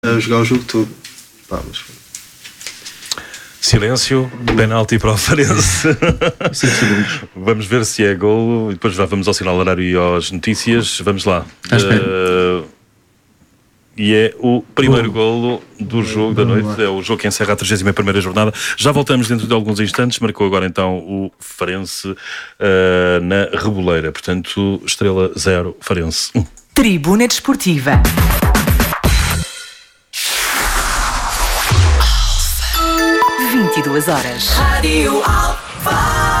a jogar o jogo todo. Pá, mas... Silêncio, penalti para o Farense. Vamos ver se é golo e depois já vamos ao sinal horário e às notícias. Vamos lá. E é o primeiro golo do jogo da noite. É o jogo que encerra a 31ª jornada. Já voltamos dentro de alguns instantes. Marcou agora então o Farense na Reboleira. Portanto, Estrela 0, Farense 1. Tribuna Desportiva. 22 horas. Rádio Alfa.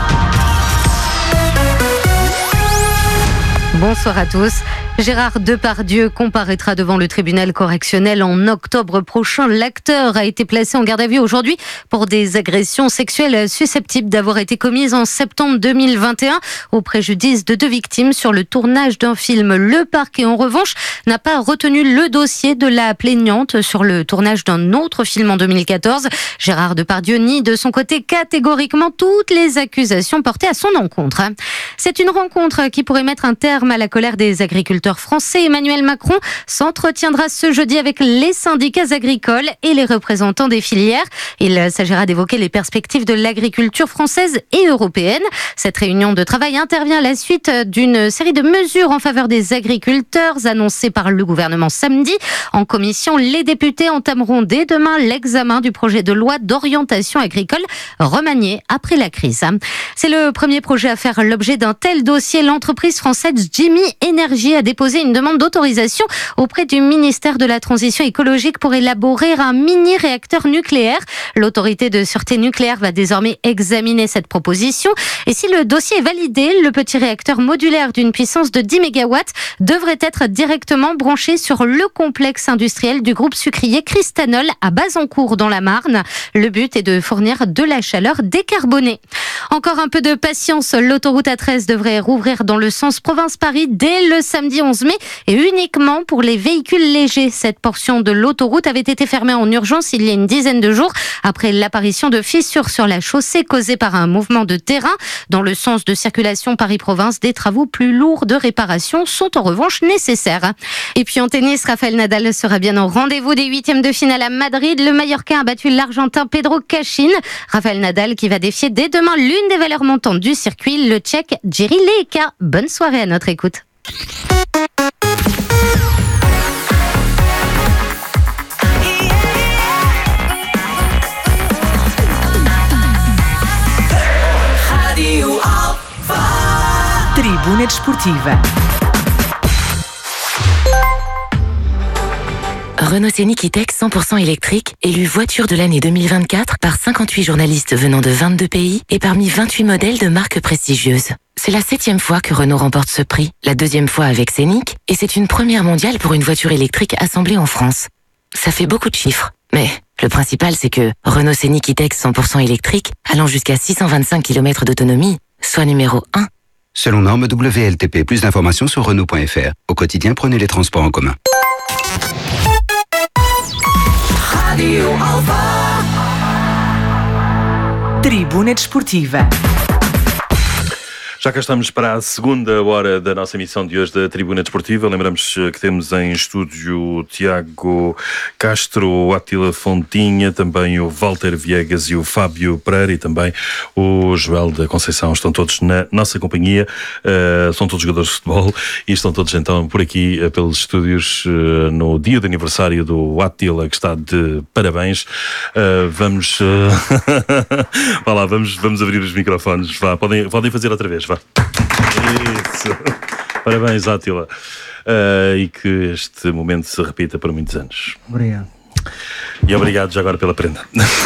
Bonsoir à tous. Gérard Depardieu comparaîtra devant le tribunal correctionnel en octobre prochain. L'acteur a été placé en garde à vue aujourd'hui pour des agressions sexuelles susceptibles d'avoir été commises en septembre 2021 au préjudice de 2 victimes sur le tournage d'un film. Le parquet, en revanche, n'a pas retenu le dossier de la plaignante sur le tournage d'un autre film en 2014. Gérard Depardieu nie de son côté catégoriquement toutes les accusations portées à son encontre. C'est une rencontre qui pourrait mettre un terme à la colère des agriculteurs français. Emmanuel Macron s'entretiendra ce jeudi avec les syndicats agricoles et les représentants des filières. Il s'agira d'évoquer les perspectives de l'agriculture française et européenne. Cette réunion de travail intervient à la suite d'une série de mesures en faveur des agriculteurs annoncées par le gouvernement samedi. En commission, les députés entameront dès demain l'examen du projet de loi d'orientation agricole remanié après la crise. C'est le premier projet à faire l'objet d'un tel dossier. L'entreprise française Jimmy Energy a déposé une demande d'autorisation auprès du ministère de la Transition écologique pour élaborer un mini-réacteur nucléaire. L'autorité de sûreté nucléaire va désormais examiner cette proposition. Et si le dossier est validé, le petit réacteur modulaire d'une puissance de 10 MW devrait être directement branché sur le complexe industriel du groupe sucrier Cristanol à Bazancourt dans la Marne. Le but est de fournir de la chaleur décarbonée. Encore un peu de patience, l'autoroute A13 devrait rouvrir dans le sens province-Paris dès le samedi 11 mai et uniquement pour les véhicules légers. Cette portion de l'autoroute avait été fermée en urgence il y a une dizaine de jours après l'apparition de fissures sur la chaussée causée par un mouvement de terrain. Dans le sens de circulation Paris-Province, des travaux plus lourds de réparation sont en revanche nécessaires. Et puis en tennis, Rafael Nadal sera bien au rendez-vous des 8e de finale à Madrid. Le Mallorquin a battu l'Argentin Pedro Cachin. Rafael Nadal qui va défier dès demain l'une des valeurs montantes du circuit, le Tchèque Jiří Leka. Bonne soirée à notre écoute. Rádio Alfa. Tribuna Desportiva. Renault Scénic E-Tech 100% électrique, élu voiture de l'année 2024 par 58 journalistes venant de 22 pays et parmi 28 modèles de marques prestigieuses. C'est la 7e fois que Renault remporte ce prix, la 2e fois avec Scénic, et c'est une première mondiale pour une voiture électrique assemblée en France. Ça fait beaucoup de chiffres, mais le principal c'est que Renault Scénic E-Tech 100% électrique, allant jusqu'à 625 km d'autonomie, soit numéro 1. Selon norme WLTP, plus d'informations sur Renault.fr. Au quotidien, prenez les transports en commun. Rádio Alfa. Tribuna Desportiva. Já cá estamos para a segunda hora da nossa emissão de hoje da Tribuna Desportiva. Lembramos que temos em estúdio o Tiago Castro, o Átila Fontinha, também o Walter Viegas e o Fábio Pereira e também o Joel da Conceição. Estão todos na nossa companhia, são todos jogadores de futebol e estão todos então por aqui pelos estúdios no dia de aniversário do Átila, que está de parabéns. Vamos vá lá, vamos abrir os microfones. Vá, podem fazer outra vez. Isso. Parabéns, Átila. E que este momento se repita por muitos anos. Obrigado. E obrigado já agora pela prenda.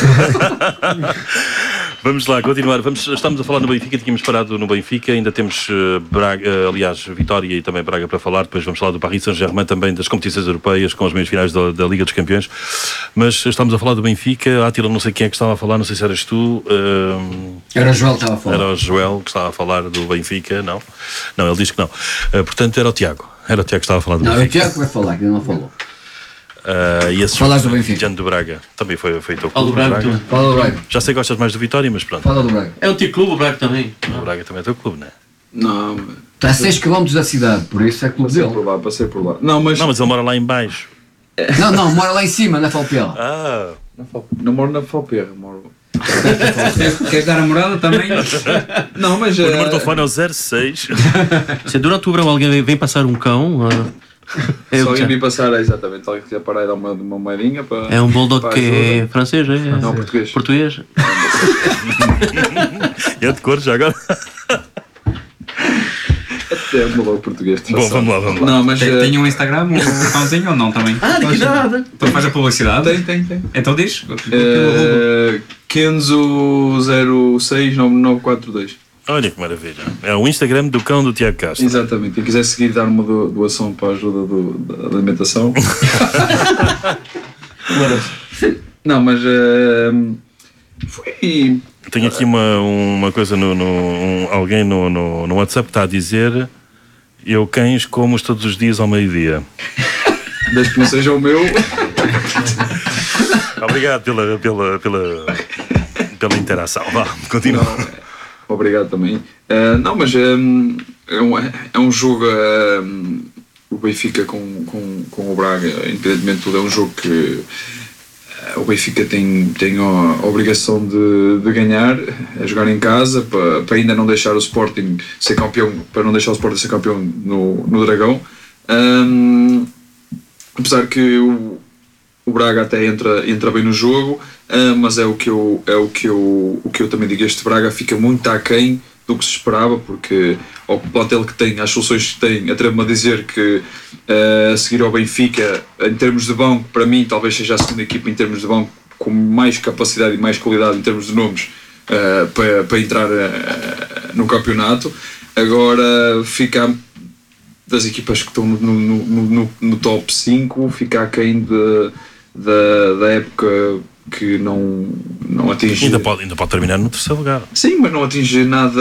Vamos lá, continuar. Estamos a falar no Benfica, tínhamos parado no Benfica, ainda temos Braga, aliás, Vitória e também Braga para falar, depois vamos falar do Paris Saint-Germain, também das competições europeias, com as meias finais da Liga dos Campeões. Mas estamos a falar do Benfica. Átila, não sei quem é que estava a falar, não sei se eras tu. Era o Joel que estava a falar. Era o Joel que estava a falar do Benfica, não? Não, ele diz que não. Portanto, era o Tiago. Era o Tiago que estava a falar do Benfica. Não, é o Tiago que vai falar, que ele não falou. E esse Falaste do Benfica. Diante do Braga. Também foi teu Fala do clube. Braga. Fala do Braga. Já sei que gostas mais do Vitória, mas pronto. Fala do Braga. É o teu clube, o Braga também. O Braga também é teu clube, não é? Não, Está a 6 km da cidade, por isso é clube passei dele. por lá, passei por lá. Não, mas Não, mas ele mora lá em baixo. Não, mora lá em cima, na Falpela. Ah, Não moro na Falperra, moro... Queres dar a morada também? Não, mas... o número de telefone é o 06. Se durante o verão alguém vem passar um cão, Se alguém me passar, exatamente, se alguém quiser parar e dar uma moedinha para... é um bulldog para que é ajuda. francês, é? Não, português. Português? É de cor já agora. É um logo português. Bom, vamos lá. Não, mas... Tem um Instagram, um cãozinho ou não também? De que nada. Tu faz a publicidade? Tem. Então diz. Kenzo 069942. Olha que maravilha. É o Instagram do cão do Tiago Castro. Exatamente. Quem quiser seguir, dar uma doação para a ajuda da alimentação. Não, mas foi... Tenho aqui uma coisa, alguém no WhatsApp está a dizer: eu cães como todos os dias ao meio-dia. Desde que não seja o meu. Obrigado pela interação. Vá, continua. Obrigado também. Não, mas é um jogo. O Benfica com o Braga, independentemente de tudo, é um jogo que o Benfica tem a obrigação de ganhar, a jogar em casa, para ainda não deixar o Sporting ser campeão, para não deixar o Sporting ser campeão no Dragão. Apesar que o Braga até entra bem no jogo, mas é o que eu também digo, este Braga fica muito aquém do que se esperava, porque ao plantel que tem, às soluções que tem, atrevo-me a dizer que a seguir ao Benfica, em termos de banco, para mim talvez seja a segunda equipa em termos de banco com mais capacidade e mais qualidade em termos de nomes para entrar no campeonato. Agora fica das equipas que estão no top 5, fica aquém da época que não atinge... Ainda pode terminar no terceiro lugar. Sim, mas não atinge nada...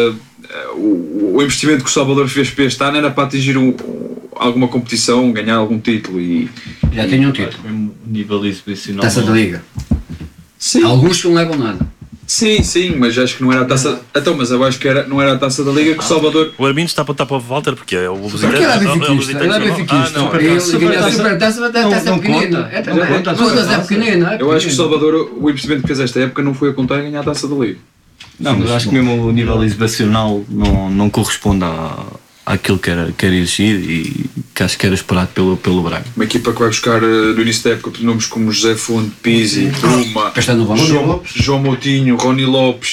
O investimento que o Salvador fez para este ano era para atingir alguma competição, ganhar algum título e... Já tenho um título. Nível exibicional. Taça da Liga. Sim. Alguns que não levam nada. Sim, mas acho que não era a taça... Então, mas eu acho que não era a Taça da Liga que o Salvador... O Armindo está a apontar para o Walter porque é o Lusitano. Porque ele é benfiquista. Ele é benfiquista. Ele ganha a Supertaça pequenina. Mas é pequenina. Eu acho que o Salvador, o investimento que fez esta época não foi a contar em ganhar a Taça da Liga. Não, mas acho que mesmo o nível exibicional não corresponde àquilo que era exigido e que acho que era esperado pelo Braga. Uma equipa que vai buscar no início da época nomes como José Fonte, Pizzi, Bruma, João Moutinho, Rony Lopes,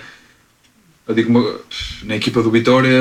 eu digo na equipa do Vitória.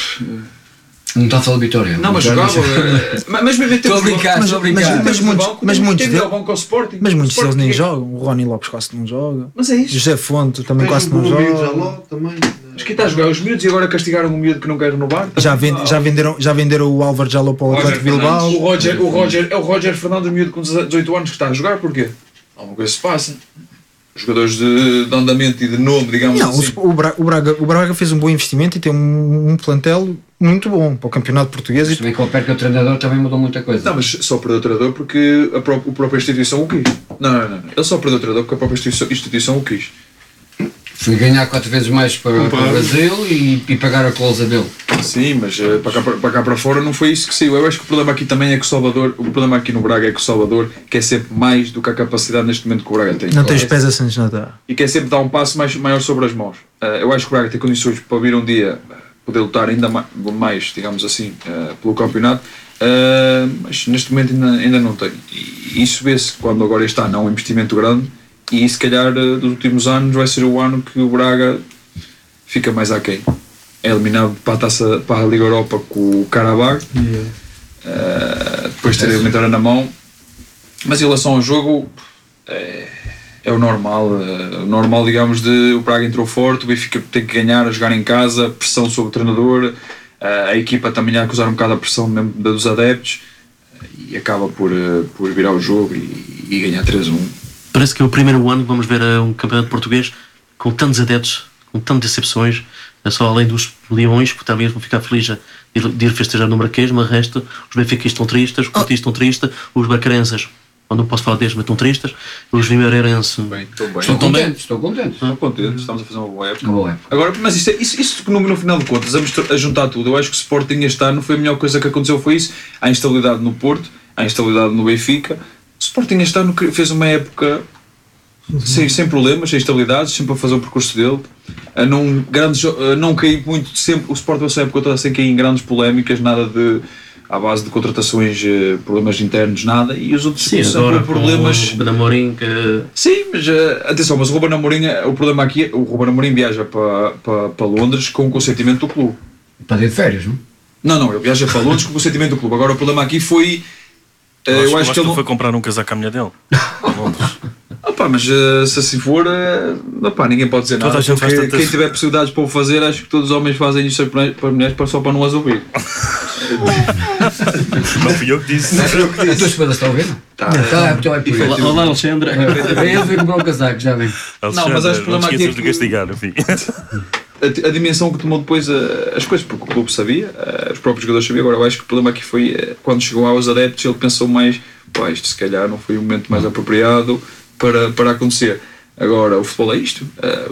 Não está a falar de Vitória. Não, mas jogava. Mas mesmo estou a brincar. Mas muitos deles nem nem jogam. O Rony Lopes quase não joga. Mas é isso. José Fonte também quase não joga. Mas quem está a jogar? Os miúdos e agora castigaram um miúdo que não quer renovar? Já venderam o Álvaro Jaló para o Atlético Bilbao. O Roger Fernandes, miúdo com 18 anos que está a jogar, porquê? Alguma coisa se passa. Jogadores de andamento e de nome, digamos assim. O Braga fez um bom investimento e tem um plantel muito bom para o campeonato português. Se bem que o perca o treinador também mudou muita coisa. Não, mas só perdeu o treinador porque a própria instituição o quis. Não. Ele só perdeu o treinador porque a própria instituição o quis. Fui ganhar 4 vezes mais para o Brasil e pagar a cláusula dele. Sim, mas para cá para fora não foi isso que saiu. Eu acho que o problema aqui também é que o problema aqui no Braga é que o Salvador quer sempre mais do que a capacidade neste momento que o Braga tem. Não tem os pés assentos na terra. E quer sempre dar um passo maior sobre as mãos. Eu acho que o Braga tem condições para vir um dia poder lutar ainda mais, digamos assim, pelo campeonato, mas neste momento ainda não tem. E isso vê-se quando agora este ano há um investimento grande. E se calhar dos últimos anos vai ser o ano que o Braga fica mais aquém. É eliminado para a Liga Europa com o Karabag, depois de ter a eliminatória na mão. Mas em relação ao jogo, é o normal, digamos, o Braga entrou forte, o Benfica tem que ganhar, a jogar em casa, pressão sobre o treinador, a equipa também a acusar um bocado a pressão mesmo dos adeptos e acaba por virar o jogo e ganhar 3-1. Parece que é o primeiro ano que vamos ver um campeonato português com tantos adeptos, com tantas decepções. É só além dos leões, que talvez vão ficar felizes de ir festejar no Marquês, mas o resto, os benfiquistas estão tristes, os portistas estão tristes, os barcarenses, eu não posso falar deles, mas estão tristes, os vimeirenses estão contentes. Estão contentes, estamos a fazer uma boa época. Agora, mas isso no final de contas, a juntar tudo, eu acho que o Sporting este ano foi a melhor coisa que aconteceu, foi isso. Há instabilidade no Porto, à instabilidade no Benfica. O Sporting este ano fez uma época sem problemas, sem instabilidades, sempre a fazer o percurso dele, não cair muito, sempre, o Sporting essa época toda sem cair em grandes polémicas, nada de à base de contratações, problemas internos, nada, e os outros agora problemas. O Ruben Amorim que... Sim, mas atenção, mas o Ruben Amorim, o problema aqui, o Ruben Amorim viaja para Londres com o consentimento do clube. Para ir de férias, não? Não, ele viaja para Londres com o consentimento do clube. Agora o problema aqui foi. Eu acho que ele foi comprar um casaco à mulher dele. Mas se assim for, ninguém pode dizer nada. Quem tiver possibilidades para o fazer, acho que todos os homens fazem isto para as mulheres só para não as ouvir. Não fui eu que disse. A tua esposa está a ouvir? Está. Olá, Alexandre. Ele veio comprar um casaco, já vem. Não, mas acho que o problema aqui é de castigar, enfim. A dimensão que tomou depois as coisas, porque o clube sabia, os próprios jogadores sabiam. Agora eu acho que o problema aqui foi quando chegou aos adeptos, ele pensou mais, isto se calhar não foi o momento mais apropriado para acontecer. Agora, o futebol é isto,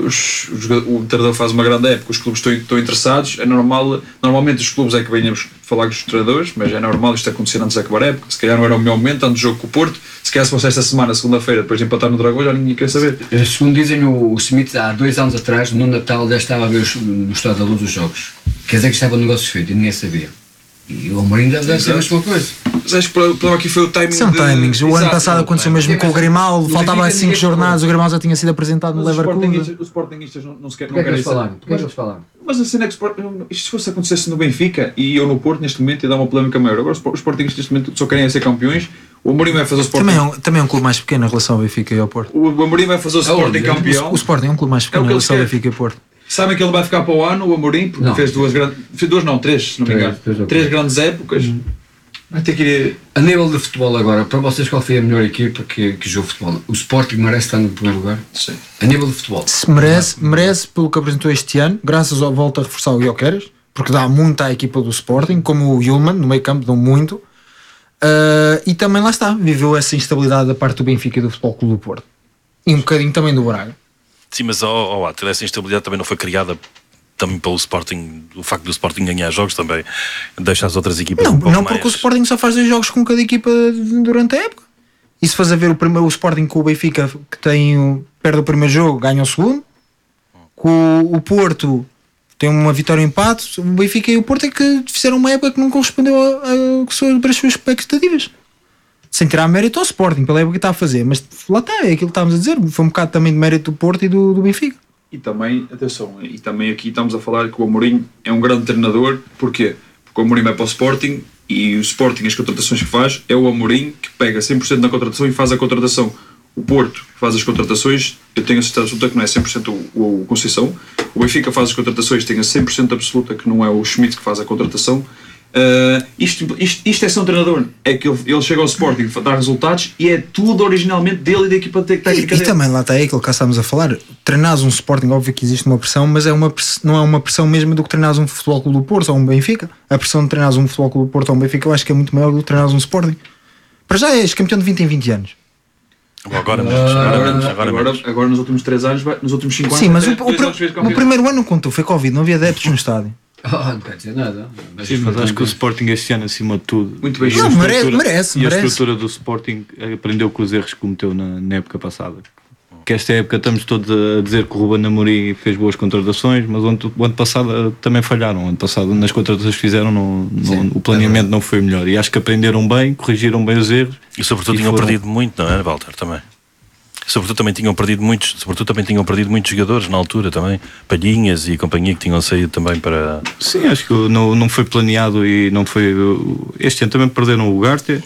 o treinador faz uma grande época, os clubes estão interessados, é normal, normalmente os clubes é que venhamos falar com os treinadores, mas é normal isto acontecer antes de acabar a época, se calhar não era o melhor momento, antes do jogo com o Porto, se calhar se fosse esta semana, segunda-feira, depois de empatar no Dragão, já ninguém quer saber. Segundo dizem o Smith, há 2 anos atrás, no Natal, já estava a ver no Estado da Luz os jogos, quer dizer que estava negócios feitos e ninguém sabia. E o Amorim deve ser a mesma coisa. Mas acho que o problema aqui foi o timing. São timings. O ano passado aconteceu mesmo com o Grimaldo, faltava 5 jornadas, o Grimaldo já tinha sido apresentado no Leverkusen. Os Sportingistas não sequer não querem falar. Porquê é que eles falaram? Mas a cena é que isto se fosse acontecesse no Benfica e eu no Porto neste momento ia dar uma polémica maior. Agora os Sportingistas neste momento só querem ser campeões. O Amorim vai fazer o Sporting. Também é um clube mais pequeno em relação ao Benfica e ao Porto. O Amorim vai fazer o Sporting campeão. O Sporting é um clube mais pequeno em relação ao Benfica e ao Porto. Sabem que ele vai ficar para o ano, o Amorim, porque fez três, se não me engano. Três grandes épocas. Vai ter que ir... A nível de futebol agora, para vocês qual foi a melhor equipa que jogou futebol? O Sporting merece estar no primeiro lugar? Sim. A nível de futebol? Merece pelo que apresentou este ano, graças ao volta a reforçar o Gyökeres, porque dá muito à equipa do Sporting, como o Yulman, no meio campo, dão muito. E também lá está, viveu essa instabilidade da parte do Benfica e do Futebol Clube do Porto. E um bocadinho também do Braga. Sim, mas essa instabilidade também não foi criada também pelo Sporting, o facto do Sporting ganhar jogos também deixa as outras equipas não porque o Sporting só faz 2 jogos com cada equipa durante a época. E se faz a ver o Sporting com o Benfica, que perde o primeiro jogo, ganha o segundo, com o Porto tem uma vitória e um empate, o Benfica e o Porto é que fizeram uma época que não correspondeu para as suas expectativas. Sem tirar mérito ao Sporting pela época que está a fazer, mas lá está, é aquilo que estávamos a dizer, foi um bocado também de mérito do Porto e do Benfica. E também, atenção, aqui estamos a falar que o Amorim é um grande treinador. Porquê? Porque o Amorim vai para o Sporting e o Sporting, as contratações que faz, é o Amorim que pega 100% na contratação e faz a contratação. O Porto faz as contratações, eu tenho a certeza absoluta que não é 100% o Conceição. O Benfica faz as contratações, tenho a 100% absoluta que não é o Schmidt que faz a contratação. Isto é ser um treinador, é que ele chega ao Sporting, dá resultados e é tudo originalmente dele e da equipa técnica dele. E também lá está aí aquilo que cá estamos a falar, treinares um Sporting, óbvio que existe uma pressão, mas não é uma pressão mesmo do que treinares um Futebol Clube do Porto ou um Benfica. A pressão de treinares um Futebol Clube do Porto ou um Benfica eu acho que é muito maior do que treinares um Sporting. Para já és campeão de 20 em 20 anos. Agora nos últimos 3 anos, nos últimos 5 anos. Sim, mas o primeiro ano não contou, foi Covid, não havia adeptos no estádio. Não quer dizer nada. Mas acho que o Sporting este ano, acima de tudo, muito bem. Merece. A estrutura do Sporting aprendeu com os erros que cometeu na época passada. Que esta época estamos todos a dizer que o Ruben Amorim fez boas contratações, mas o ano passado também falharam. O ano passado nas contratações que fizeram o planeamento não foi melhor. E acho que aprenderam bem, corrigiram bem os erros. E sobretudo tinham perdido muito, não é, Walter, também? Sobretudo também tinham perdido muitos jogadores na altura também, Palhinhas e companhia, que tinham saído também para... Sim, acho que não foi planeado e não foi... Este ano também perderam o Ugarte.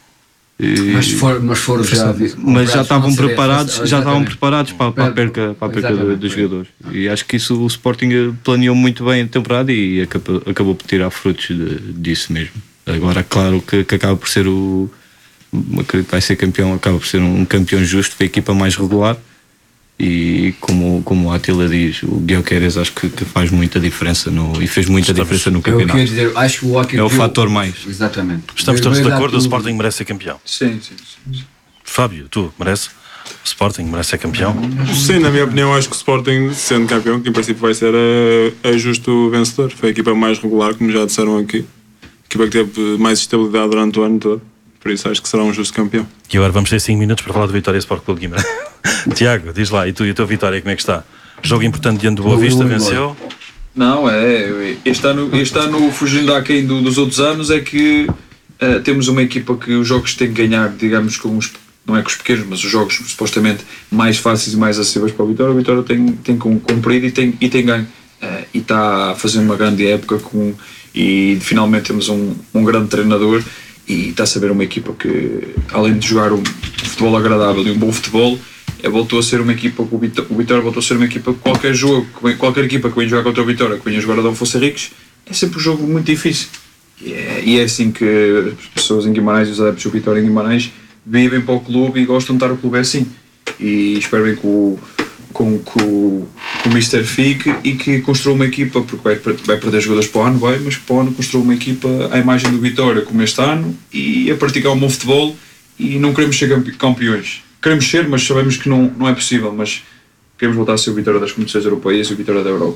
Mas já estavam preparados para a perca dos jogadores. E acho que isso o Sporting planeou muito bem a temporada e acabou por tirar frutos disso mesmo. Agora, claro que acaba por ser que vai ser campeão, acaba por ser um campeão justo, foi a equipa mais regular e como o Attila diz, o Gyökeres acho que faz muita diferença e fez muita diferença no campeonato. Eu dizer, acho que é o fator mais. Exatamente. Estamos todos de acordo, o Sporting merece ser campeão. Sim. Fábio, tu merece? O Sporting merece ser campeão? Sim, na minha opinião acho que o Sporting, sendo campeão, que em princípio vai ser a justo vencedor, foi a equipa mais regular, como já disseram aqui, a equipa que teve mais estabilidade durante o ano todo. por isso acho que será um justo campeão. E agora vamos ter 5 minutos para falar do Vitória Sport Clube de Guimarães. Tiago, diz lá, e tu e a tua Vitória, como é que está? Jogo importante diante do Boa Vista, venceu? Não, este ano fugindo aquém dos outros anos, é que temos uma equipa que os jogos têm que ganhar, digamos, não é com os pequenos, mas os jogos supostamente mais fáceis e mais acessíveis para o Vitória tem cumprido e tem ganho. E está a fazer uma grande época e finalmente temos um grande treinador e está a saber uma equipa que, além de jogar um futebol agradável e um bom futebol, voltou a ser uma equipa, o Vitória voltou a ser uma equipa que qualquer equipa que venha jogar contra o Vitória, que venha jogar a Dom Afonso Henriques, é sempre um jogo muito difícil. E é assim que as pessoas em Guimarães, os adeptos do Vitória em Guimarães, vivem para o clube e gostam de estar o clube assim. E espero bem que o Mister fique e que construa uma equipa, porque vai perder jogadores para o ano, mas que para o ano construa uma equipa à imagem do Vitória como este ano e a praticar um bom futebol. E não queremos ser campeões. Queremos ser, mas sabemos que não é possível, mas queremos voltar a ser o Vitória das competições europeias e o Vitória da Europa.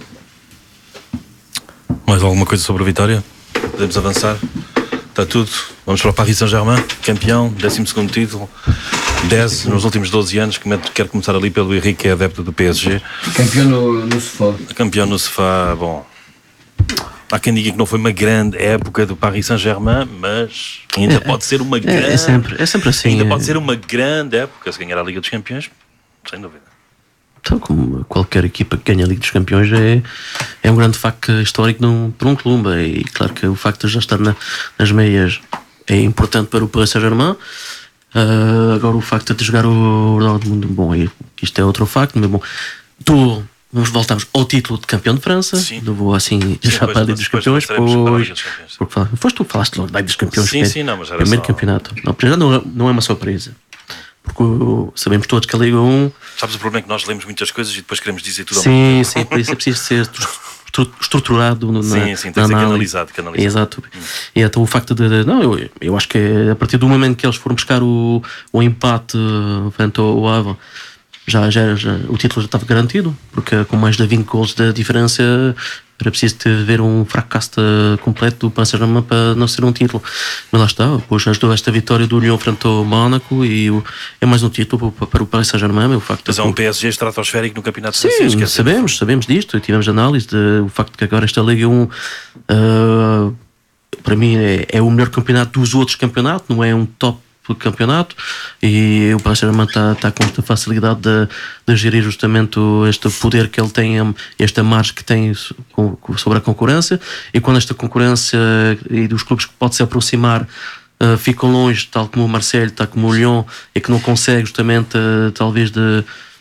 Mais alguma coisa sobre a Vitória? Podemos avançar? Está tudo. Vamos para o Paris Saint-Germain, campeão, 12º título, 10 nos últimos 12 anos. Quero começar ali pelo Henrique, que é adepto do PSG. Campeão no sofá. Campeão no sofá, bom. Há quem diga que não foi uma grande época do Paris Saint-Germain, mas ainda pode ser uma grande... É sempre assim. Ainda pode ser uma grande época se ganhar a Liga dos Campeões, sem dúvida. Então, como qualquer equipa que ganha a Liga dos Campeões é um grande facto histórico para um clube. E claro que o facto de já estar nas meias é importante para o Paris Saint-Germain. Agora o facto de jogar o Dortmund, bom, isto é outro facto, mas bom, voltamos ao título de campeão de França. Sim. Vou assim já para a Liga dos Campeões. Foste tu que falaste logo da Liga dos Campeões. Sim, não, mas era primeiro só... campeonato. Não é uma surpresa. Porque sabemos todos que a Liga 1... Sabes o problema é que nós lemos muitas coisas e depois queremos dizer tudo ao mesmo tempo. Sim, por isso é preciso ser estruturado na tem que ser canalizado. Exato. E então o facto de... Não, eu acho que a partir do momento que eles foram buscar o empate frente ao Havre, já o título já estava garantido, porque com mais de 20 gols de diferença era preciso ver um fracasso completo do Paris Saint-Germain para não ser um título. Mas lá está, depois ajudou esta vitória do Lyon frente ao Mónaco e é mais um título para o Paris Saint-Germain. Mas é um PSG estratosférico no campeonato francês. Sim, sabemos disto, tivemos análise do facto de que agora esta Liga 1 para mim é o melhor campeonato dos outros campeonatos, não é um top campeonato, e o Paris Saint-Germain está com esta facilidade de gerir justamente este poder que ele tem, esta margem que tem sobre a concorrência, e quando esta concorrência e dos clubes que pode se aproximar ficam longe, tal como o Marseille, tal como o Lyon, e que não consegue justamente talvez de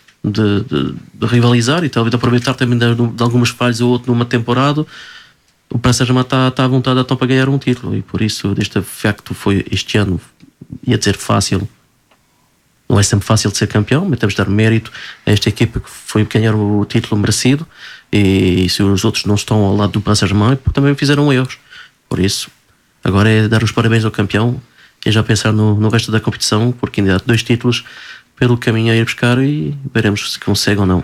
rivalizar e talvez de aproveitar também de algumas falhas ou outro numa temporada, o Paris Saint-Germain está à vontade então para ganhar um título, e por isso este facto foi este ano, ia dizer fácil, não é sempre fácil de ser campeão, mas temos de dar mérito a esta equipa que foi ganhar o título merecido, e se os outros não estão ao lado do Paris Saint-Germain, também fizeram erros. Por isso, agora é dar os parabéns ao campeão e já pensar no resto da competição, porque ainda há 2 títulos pelo caminho a ir buscar e veremos se consegue ou não.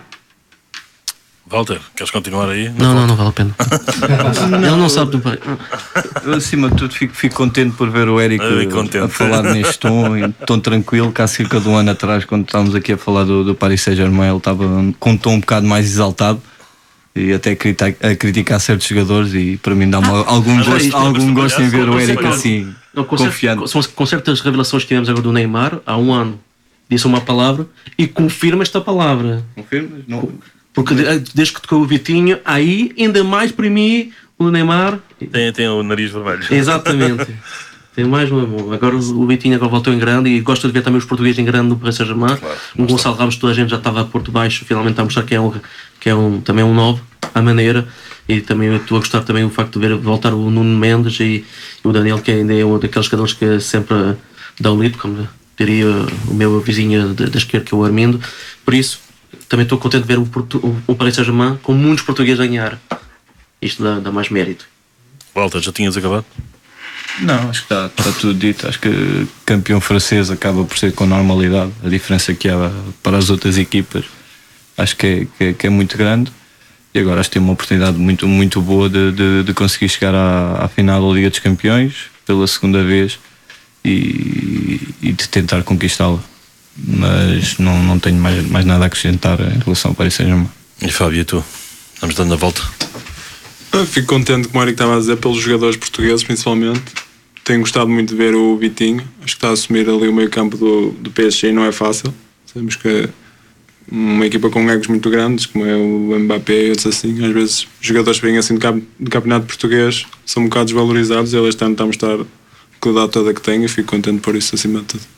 Walter, queres continuar aí? Não vale a pena. Ele não sabe do pai. Eu, acima de tudo, fico contente por ver o Érico a falar neste tom tranquilo, que há cerca de um ano atrás, quando estávamos aqui a falar do Paris Saint-Germain, ele estava com um tom um bocado mais exaltado e até a criticar certos jogadores, e para mim dá-me algum gosto em ver o Érico assim, confiante. Com certas revelações que tivemos agora do Neymar, há um ano, disse uma palavra e confirma esta palavra. Confirmas? Não... Porque desde que tocou o Vitinho, aí ainda mais para mim o Neymar tem o nariz vermelho. Exatamente. Tem mais um. Agora o Vitinho agora voltou em grande, e gosto de ver também os portugueses em grande no Paris Saint-Germain. Claro, o Gonçalo Ramos, toda a gente já estava a Porto Baixo, finalmente está a mostrar que é também um novo à maneira, e também estou a gostar também do facto de ver voltar o Nuno Mendes e o Daniel, que ainda é um daqueles jogadores que sempre dá o lido, como diria o meu vizinho da esquerda, que é o Armindo. Por isso também estou contente de ver o Paris Saint-Germain com muitos portugueses a ganhar. Isto dá mais mérito. Walter, já tinhas acabado? Não, acho que está tudo dito. Acho que campeão francês acaba por ser com normalidade. A diferença que há para as outras equipas acho que é muito grande, e agora acho que tem uma oportunidade muito, muito boa de conseguir chegar à final da Liga dos Campeões pela segunda vez, e de tentar conquistá-la. Mas não tenho mais nada a acrescentar em relação ao Paris Saint-Germain. E Fábio, e tu? Vamos dando a volta. Eu fico contente, como o Eric estava a dizer, pelos jogadores portugueses principalmente. Tenho gostado muito de ver o Vitinho. Acho que está a assumir ali o meio campo do PSG e não é fácil. Sabemos que uma equipa com egos muito grandes, como é o Mbappé e outros assim, às vezes os jogadores que vêm assim do campeonato português são um bocado desvalorizados, e ele este ano está a mostrar a qualidade toda que tem, e fico contente por isso acima de tudo.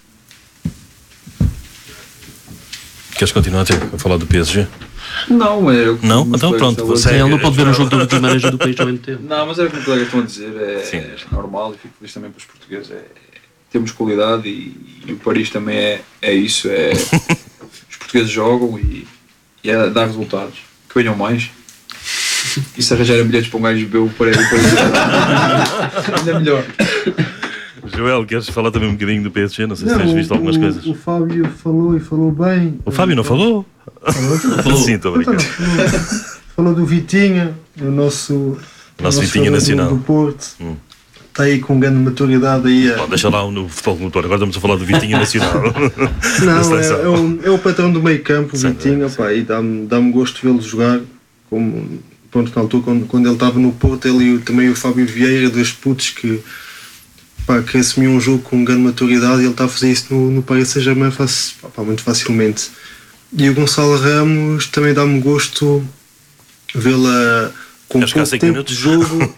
Queres continuar a falar do PSG? Não, não? Então pronto, você ele não pode ver um jogo do Guimarães do país ao mesmo tempo. Não, mas é o que os colegas estão a dizer, é normal, e fico feliz também pelos portugueses. Temos qualidade, e o Paris também é isso. Os portugueses jogam e dá resultados. Que venham mais. E se arranjarem bilhetes para um gajo beber o Paris, ainda é melhor. Joel, queres falar também um bocadinho do PSG? Não sei se tens visto algumas coisas. O Fábio falou e falou bem. O Fábio não falou? Falou. Sim, estou a brincar. Falou do Vitinha, o nosso Vitinha nacional do Porto. Está aí com grande maturidade aí. Bom, deixa lá no futebol motor. Agora estamos a falar do Vitinha nacional. Não, é o patrão do meio campo, o Vitinha, pá, e dá-me gosto de vê-lo jogar. Como, pronto, na altura, quando ele estava no Porto, ele e também o Fábio Vieira, dois putos que assumiu um jogo com grande maturidade, e ele está a fazer isso no Paris Saint-Germain muito facilmente. E o Gonçalo Ramos também dá-me gosto vê-la com pouco tempo de jogo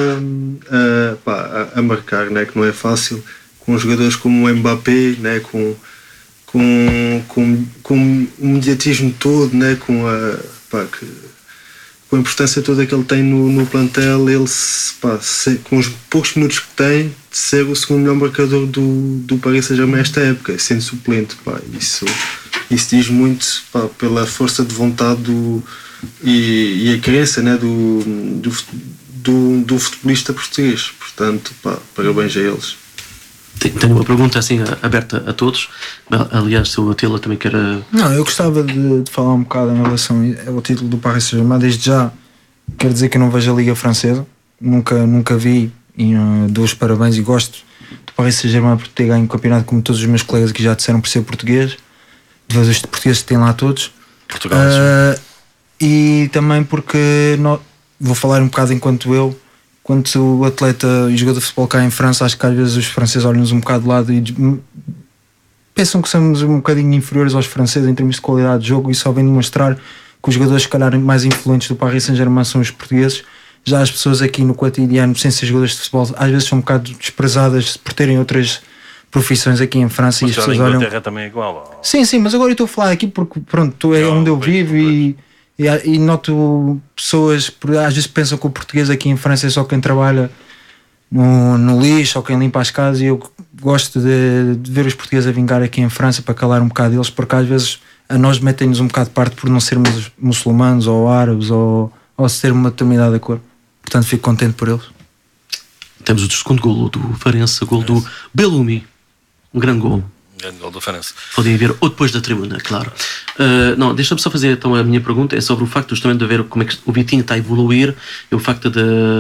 a marcar, né? Que não é fácil, com jogadores como o Mbappé, né? com o mediatismo todo, né? Com a importância toda que ele tem no plantel, ele com os poucos minutos que tem, de ser o segundo melhor marcador do Paris Saint-Germain esta época, sendo suplente. Isso diz muito pela força de vontade e a crença, né, do futebolista português. Portanto, parabéns a eles. Tenho uma pergunta assim aberta a todos. Aliás, se o Atila também quer. Não, eu gostava de falar um bocado em relação ao título do Paris Saint-Germain. Desde já quero dizer que eu não vejo a Liga Francesa, nunca vi, e dou os parabéns e gosto do Paris Saint-Germain por ter ganho o campeonato, como todos os meus colegas aqui já disseram, por ser português, de ver os portugueses que têm lá todos. Portugal, e também porque vou falar um bocado enquanto o atleta e jogador de futebol cá em França, acho que às vezes os franceses olham-nos um bocado de lado e pensam que somos um bocadinho inferiores aos franceses em termos de qualidade de jogo, e só vem demonstrar que os jogadores se calhar mais influentes do Paris Saint-Germain são os portugueses. Já as pessoas aqui no cotidiano, sem ser jogadores de futebol, às vezes são um bocado desprezadas por terem outras profissões aqui em França. Mas e as pessoas olham... Inglaterra também é igual. Sim, mas agora eu estou a falar aqui porque pronto, é onde eu vivo e noto pessoas às vezes pensam que o português aqui em França é só quem trabalha no lixo ou quem limpa as casas, e eu gosto de ver os portugueses a vingar aqui em França para calar um bocado eles, porque às vezes a nós metem-nos um bocado de parte por não sermos muçulmanos ou árabes ou ser uma determinada cor. Portanto, fico contente por eles. Temos o segundo golo do Farense, golo do Bellumi, um grande golo. Grande gol do Farense. Podem ver ou depois da tribuna, claro. Não, deixa-me só fazer então a minha pergunta, é sobre o facto justamente de ver como é que o Vitinho está a evoluir, e o facto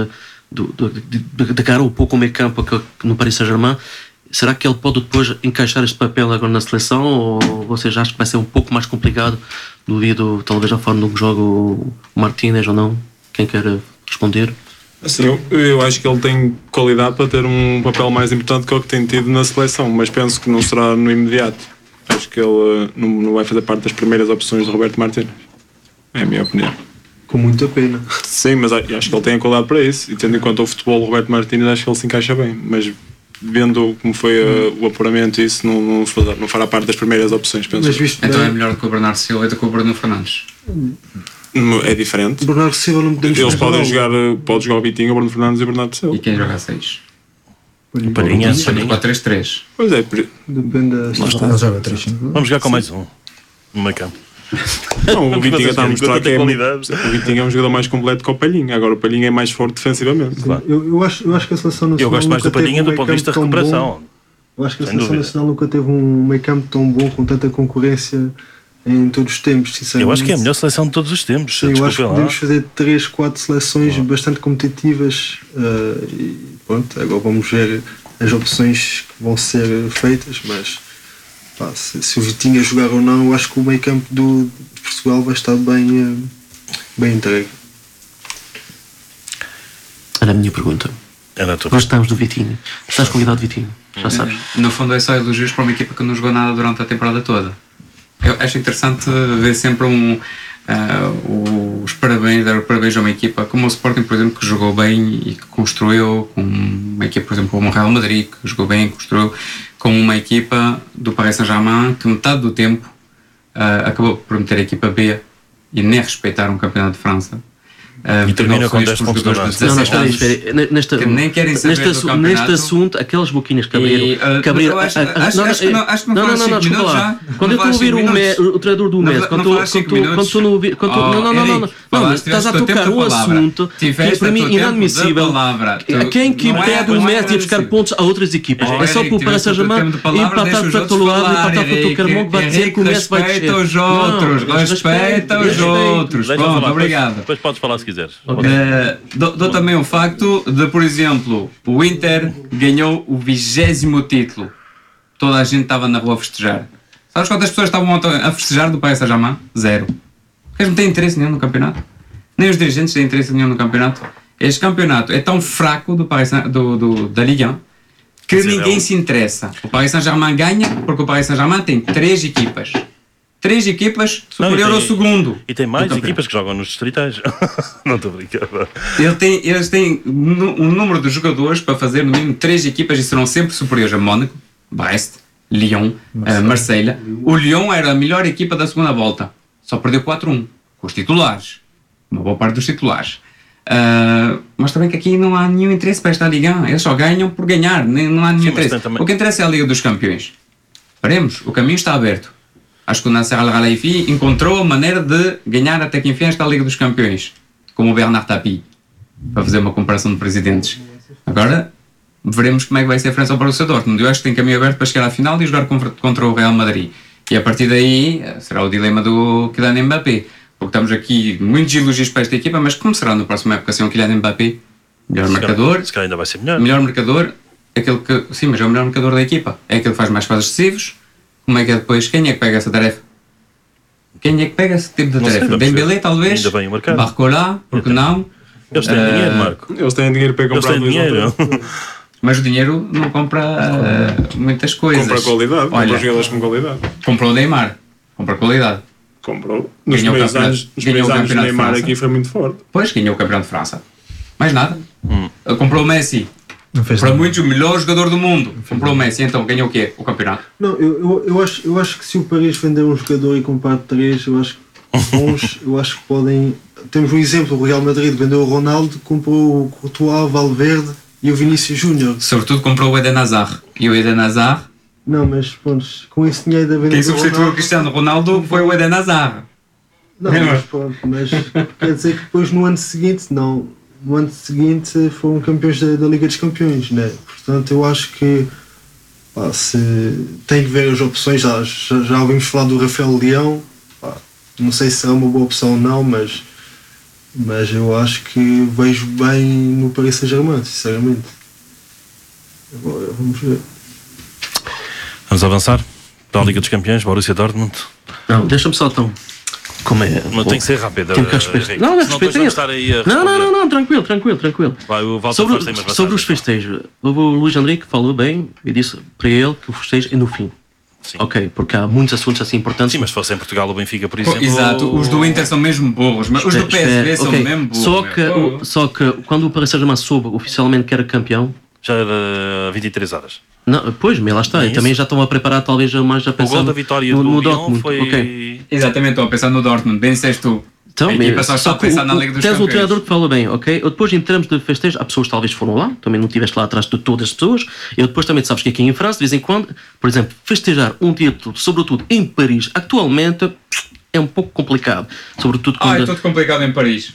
de cara um pouco o meio campo no Paris Saint-Germain. Será que ele pode depois encaixar este papel agora na seleção, ou vocês acham que vai ser um pouco mais complicado devido talvez à forma do que joga o Martínez ou não? Quem quer responder? Assim, eu acho que ele tem qualidade para ter um papel mais importante que o que tem tido na seleção, mas penso que não será no imediato. Acho que ele não vai fazer parte das primeiras opções de Roberto Martínez. É a minha opinião. Com muita pena. Sim, mas acho que ele tem a qualidade para isso, e tendo em conta o futebol do Roberto Martínez, acho que ele se encaixa bem, mas vendo como foi o apuramento, isso não fará parte das primeiras opções, penso. Então é melhor do que o Bernardo Silva e do que o Bruno Fernandes. É diferente. Bernardo Silva não podemos. Eles podem jogar o Vitinho, o Bruno Fernandes e o Bernardo Silva. E quem joga a 6? O Palhinha. 4-3-3. Pois é. Depende da Ele joga 3-5. Vamos jogar com mais um no meio campo. Não, o Vitinho está a mostrar que o Vitinho é um jogador mais completo que o Palhinha. Agora o Palhinha é mais forte defensivamente. Claro. Eu acho que a seleção nacional. Eu gosto mais do Palhinha do ponto de vista de recuperação. Eu acho que a seleção nacional nunca teve um meio campo tão bom, com tanta concorrência em todos os tempos, sinceramente. Eu acho que é a melhor seleção de todos os tempos. Sim, eu acho que podemos fazer 3-4 seleções bastante competitivas, e pronto, agora vamos ver as opções que vão ser feitas, mas pá, se o Vitinha jogar ou não, eu acho que o meio campo de Portugal vai estar bem entregue. Era a minha pergunta. Gostamos do Vitinho. Estás convidado, Vitinho? Já sabes. No fundo é só elogios para uma equipa que não jogou nada durante a temporada toda. Eu acho interessante ver sempre os parabéns, dar parabéns a uma equipa como o Sporting, por exemplo, que jogou bem e que construiu, com uma equipa, por exemplo, como o Real Madrid, que jogou bem e construiu, com uma equipa do Paris Saint-Germain que metade do tempo acabou por meter a equipa B e nem respeitar um campeonato de França. E termina com 10 pontos. Não, espera. Que nem querem saber do campeonato. Neste assunto, aquelas boquinhas que abriram. Acho que não faz 5 minutos já. Quando eu estou a ouvir o treinador do mês, quando tu não ouvir. Não, estás a tocar um assunto que para mim é inadmissível. Quem que pede o mês de buscar pontos a outras equipas? É só para o Paris Saint-Germain empatar para o lado e empatar para o Carmão que vai dizer que o mês vai descer. Respeita os outros. Pronto, obrigado. Depois podes falar se quiseres. Dou também o facto de, por exemplo, o Inter ganhou o 20º título. Toda a gente estava na rua a festejar. Sabes quantas pessoas estavam a festejar do Paris Saint-Germain? 0. Eles não têm interesse nenhum no campeonato. Nem os dirigentes têm interesse nenhum no campeonato. Este campeonato é tão fraco da Ligue 1 que ninguém se interessa. O Paris Saint-Germain ganha porque o Paris Saint-Germain tem 3 equipas. 3 equipas superior ao segundo. E tem mais equipas que jogam nos distritais. Não estou brincando. Eles têm um número de jogadores para fazer no mínimo 3 equipas e serão sempre superiores a Mónaco, Brest, Lyon, Marselha. O Lyon era a melhor equipa da segunda volta. Só perdeu 4-1 com os titulares. Uma boa parte dos titulares. Mas também que aqui não há nenhum interesse para esta Liga. Eles só ganham por ganhar. Não há nenhum interesse. O que interessa é a Liga dos Campeões. Veremos. O caminho está aberto. Acho que o Nasser Al-Khelaifi encontrou a maneira de ganhar até que enfim esta Liga dos Campeões, como o Bernard Tapie, para fazer uma comparação de presidentes. Agora veremos como é que vai ser a França para o Dortmund. Eu acho que tem caminho aberto para chegar à final e jogar contra o Real Madrid. E a partir daí será o dilema do Kylian Mbappé, porque estamos aqui muitos elogios para esta equipa, mas como será na próxima época sem o Kylian Mbappé? Melhor marcador. Se calhar ainda vai ser melhor. Melhor marcador, aquele que, sim, mas é o melhor marcador da equipa. É aquele que faz mais passos decisivos. Como é que é depois? Quem é que pega essa tarefa? Quem é que pega esse tipo de tarefa? Dembélé, talvez? Barcola, porque não? Eles têm dinheiro, Marco. Eles têm dinheiro para comprar dinheiro. Mas o dinheiro não compra muitas coisas. Compra qualidade, compra jogadores com qualidade. Comprou o Neymar, compra qualidade. Comprou. Nos primeiros anos o Neymar aqui foi muito forte. Pois, ganhou o campeonato de França. Mais nada. Comprou o Messi. Para muitos o melhor jogador do mundo. Comprou o Messi, então ganhou o quê? O campeonato. Não, eu acho que se o Paris vender um jogador e comprar 3, eu acho que bons, eu acho que podem. Temos um exemplo, o Real Madrid vendeu o Ronaldo, comprou o Courtois, o Valverde e o Vinícius Júnior. Sobretudo comprou o Eden Hazard. E o Eden Hazard. Não, mas pronto, com esse dinheiro da venda. Quem substituiu o Cristiano Ronaldo foi o Eden Hazard. Não, mas pronto, mas quer dizer que depois no ano seguinte, no ano seguinte foram campeões da Liga dos Campeões, né? Portanto eu acho que tem que ver as opções. Já ouvimos falar do Rafael Leão, não sei se será uma boa opção ou não, mas eu acho que vejo bem no Paris Saint-Germain, sinceramente. Agora vamos ver. Vamos avançar para a Liga dos Campeões, Borussia Dortmund. Não, deixa-me só então. Como é? Não tem que ser rápido. Não, tranquilo. Vai, sobre os festejos, o Luís Henrique falou bem e disse para ele que o festejo é no fim. Sim. Ok, porque há muitos assuntos assim importantes. Sim, mas se fosse em Portugal ou Benfica, por exemplo. Exato, os do Inter são mesmo burros, mas os do PSV são mesmo burros. Só que quando o Paris Saint-Germain soube oficialmente que era campeão. Já era 23 horas. Não, pois, mas lá está. E também já estão a preparar, talvez, mais a pensar. O gol da vitória no Dortmund foi. Okay. Exatamente, estou a pensar no Dortmund. Bem disseste tu. Então, a equipa só está a pensar na Liga dos Campeões. Tens um treinador que fala bem, ok? Depois, em termos de festejos, há pessoas que talvez foram lá, também não estiveste lá atrás de todas as pessoas. E depois também sabes que aqui em França, de vez em quando, por exemplo, festejar um título, sobretudo em Paris, atualmente é um pouco complicado. Sobretudo quando. É tudo complicado em Paris.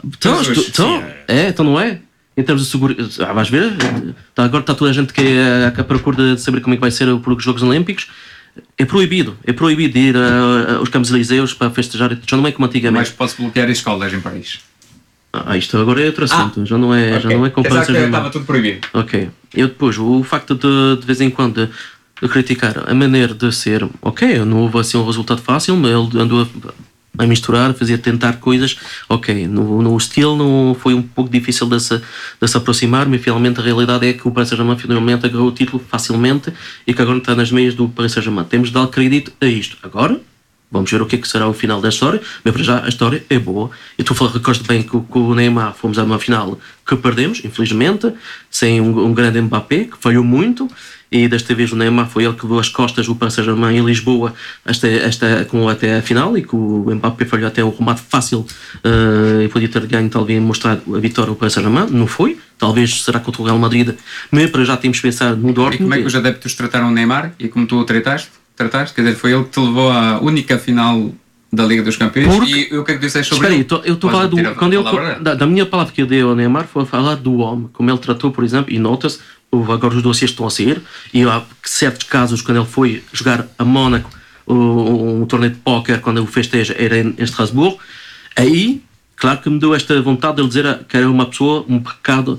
Então não é? Em termos de segurança, vais ver, agora está toda a gente que é à procura de saber como é que vai ser os Jogos Olímpicos. É proibido ir aos Campos Elíseos para festejar, já não é como antigamente. Mas pode-se bloquear escolas em Paris. Isto agora é outro assunto, já não é com o Paris Saint-Germain. Estava tudo proibido. Ok. Eu depois, o facto de vez em quando de criticar a maneira de ser, ok, não houve assim um resultado fácil, mas ele andou a misturar, tentar coisas, ok, no estilo não foi um pouco difícil de se aproximar, mas finalmente a realidade é que o Paris Saint-Germain finalmente agarrou o título facilmente e que agora está nas meias do Paris Saint-Germain. Temos de dar crédito a isto. Agora, vamos ver o que será o final da história, mas para já a história é boa. E tu recordas bem que com o Neymar fomos a uma final que perdemos, infelizmente, sem um grande Mbappé, que falhou muito, e desta vez o Neymar foi ele que deu as costas do Paris Saint-Germain em Lisboa até a final, e que o Mbappé falhou até o remate fácil e podia ter ganho, talvez mostrado a vitória ao Paris Saint-Germain. Não foi, talvez será contra o Real Madrid, mas para já temos que pensar no Dortmund. E como é que os adeptos trataram o Neymar e como tu o trataste? Quer dizer, foi ele que te levou à única final da Liga dos Campeões. E o que é que disseste sobre ele? Eu estou a falar da minha palavra que eu dei ao Neymar foi a falar do homem, como ele tratou, por exemplo, e nota-se, agora os dossiês estão a sair, e há certos casos, quando ele foi jogar a Mónaco um torneio de póquer, quando ele festeja, era em Estrasburgo, aí, claro que me deu esta vontade de ele dizer que era uma pessoa, um bocado...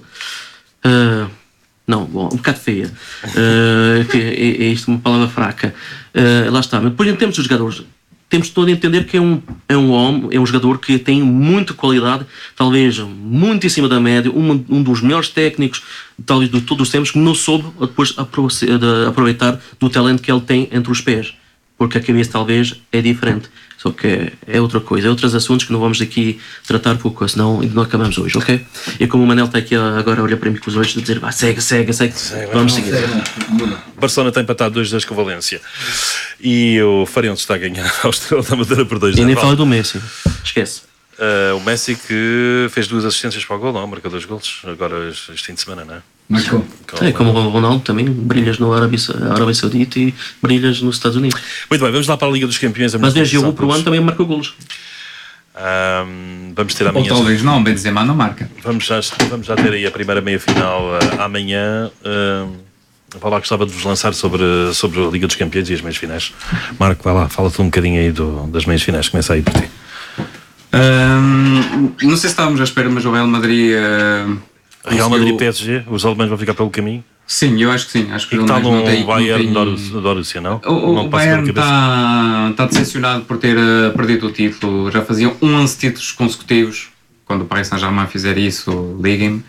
um bocado feia. É isto uma palavra fraca. Lá está. Mas depois, em termos dos jogadores, temos todo a entender que é um homem, é um jogador que tem muita qualidade, talvez muito em cima da média, um dos melhores técnicos, talvez de todos os tempos, que não soube depois aproveitar do talento que ele tem entre os pés. Porque a cabeça talvez é diferente. Só que é outra coisa, é outros assuntos que não vamos aqui tratar pouco, senão não acabamos hoje, ok? E como o Manel está aqui agora a olhar para mim com os olhos de dizer, segue, vamos seguir. Barcelona tem empatado 2-2 com o Valência. E o Farense está a ganhar a Estrela da Madeira por 2-0. E nem fala do Messi, esquece. O Messi que fez 2 assistências para o gol, marcou 2 golos agora este fim de semana, não é? Marcou. Como o Ronaldo também, brilhas na Arábia Saudita e brilhas nos Estados Unidos. Muito bem, vamos lá para a Liga dos Campeões. Mas desde o pro ano também marcou golos. Vamos ter amanhã. Ou talvez não, Benzema não marca. Vamos já ter aí a primeira meia-final amanhã. Vá lá, gostava de vos lançar sobre a Liga dos Campeões e as meias finais. Marco, vai lá, fala-te um bocadinho aí das meias finais, começa aí por ti. Não sei se estávamos à espera, mas o Real Madrid... Real Madrid e PSG, os alemães vão ficar pelo caminho? Sim, eu acho que sim. Acho que e está no Bayern da Rússia, não? O Bayern está decepcionado por ter perdido o título. Já faziam 11 títulos consecutivos. Quando o Paris Saint-Germain fizer isso, liguem-me.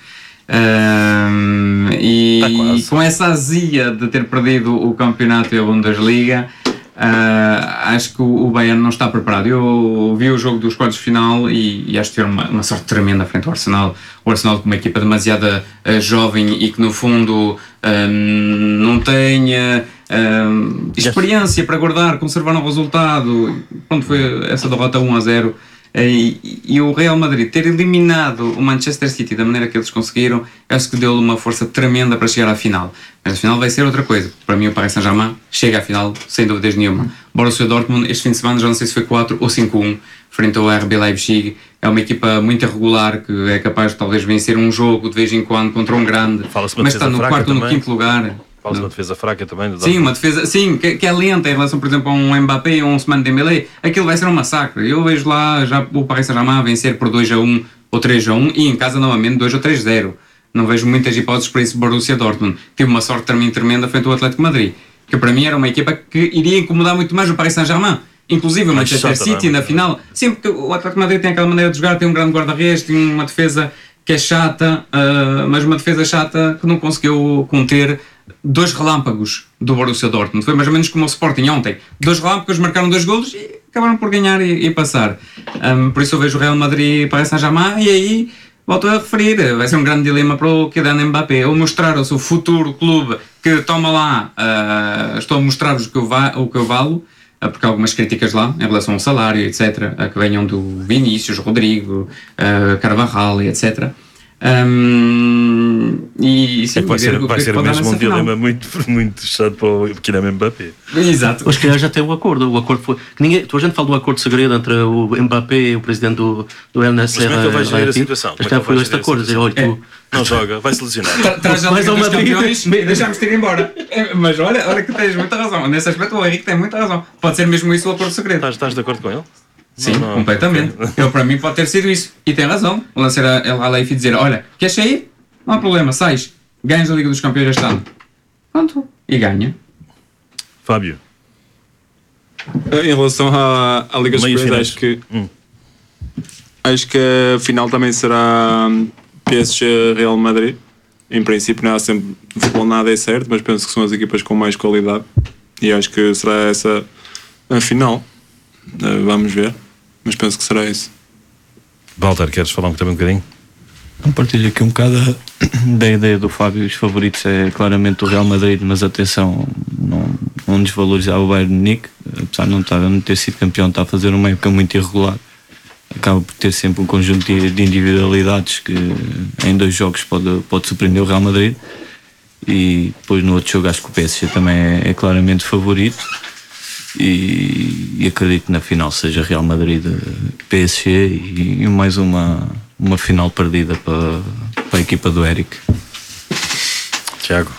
E com essa azia de ter perdido o campeonato e a Bundesliga, acho que o Bayern não está preparado. Eu vi o jogo dos quartos de final e acho que tiveram uma sorte tremenda frente ao Arsenal. O Arsenal com uma equipa demasiado jovem e que no fundo não tem experiência para guardar, conservar um resultado. Pronto, foi essa derrota 1-0. E o Real Madrid ter eliminado o Manchester City da maneira que eles conseguiram, acho que deu-lhe uma força tremenda para chegar à final. Mas a final vai ser outra coisa. Para mim o Paris Saint-Germain chega à final sem dúvidas nenhuma. Borussia Dortmund este fim de semana, já não sei se foi 4 ou 5-1 frente ao RB Leipzig. É uma equipa muito irregular que é capaz de talvez vencer um jogo de vez em quando contra um grande, mas está no quarto ou no quinto lugar. Fala-se uma defesa fraca também. Sim, uma defesa que é lenta em relação, por exemplo, a um Mbappé ou a um Ousmane Dembélé. Aquilo vai ser um massacre. Eu vejo lá já o Paris Saint-Germain a vencer por 2-1 ou 3-1 e em casa novamente 2 ou 3-0. Não vejo muitas hipóteses para esse Borussia Dortmund. Tive uma sorte também tremenda frente ao Atlético de Madrid, que para mim era uma equipa que iria incomodar muito mais o Paris Saint-Germain. Inclusive o Manchester City na final. Sim, porque o Atlético de Madrid tem aquela maneira de jogar, tem um grande guarda-redes, tem uma defesa que é chata, mas uma defesa chata que não conseguiu conter 2 relâmpagos do Borussia Dortmund. Foi mais ou menos como o Sporting ontem. 2 relâmpagos, marcaram 2 golos e acabaram por ganhar e passar. Por isso eu vejo o Real Madrid para Saint-Germain e aí volto a referir, vai ser um grande dilema para o Kylian Mbappé, ou mostrar ao seu futuro clube que toma lá, estou a mostrar-vos o que eu valo, porque há algumas críticas lá em relação ao salário, etc., que venham do Vinícius, Rodrigo, Carvajal, etc. E sim, vai ser mesmo um dilema muito chato para o Kylian Mbappé. Exato. Mas que já tem um acordo. O acordo foi. Toda a gente fala do acordo segredo entre o Mbappé e o presidente do El Nasser. Mas como é que ele vai gerir a situação? Mas foi este acordo. Dizer, olha, tu não joga, vai-se lesionar. Traz a Liga dos Campeões, deixámos-te ir embora. Mas olha que tens muita razão. Nesse aspecto o Henrique tem muita razão. Pode ser mesmo isso o acordo segredo. Estás de acordo com ele? Sim, completamente. Ele para mim pode ter sido isso. E tem razão. Lançar a Leif e dizer: olha, queres sair? Não há problema, sais. Ganhas a Liga dos Campeões este ano. Pronto. E ganha. Fábio. Em relação à Liga dos Campeões, acho que a final também será PSG Real Madrid. Em princípio não há sempre futebol, nada é certo, mas penso que são as equipas com mais qualidade e acho que será essa a final. Vamos ver, mas penso que será isso. Walter, queres falar também um bocadinho? Compartilho aqui um bocado da ideia do Fábio. Os favoritos é claramente o Real Madrid, mas atenção, não desvalorizar o Bayern de Munique, apesar de não ter sido campeão, está a fazer uma época muito irregular. Acaba por ter sempre um conjunto de individualidades que em 2 jogos pode surpreender o Real Madrid, e depois no outro jogo acho que o PSG também é claramente favorito, e acredito que na final seja Real Madrid PSG e mais uma final perdida para a equipa do Eric. Tiago,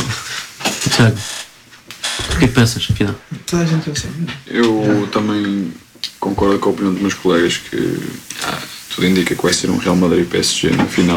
o que pensas, afinal? Toda a gente pensa. Eu também concordo com a opinião dos meus colegas que tudo indica que vai ser um Real Madrid PSG na final,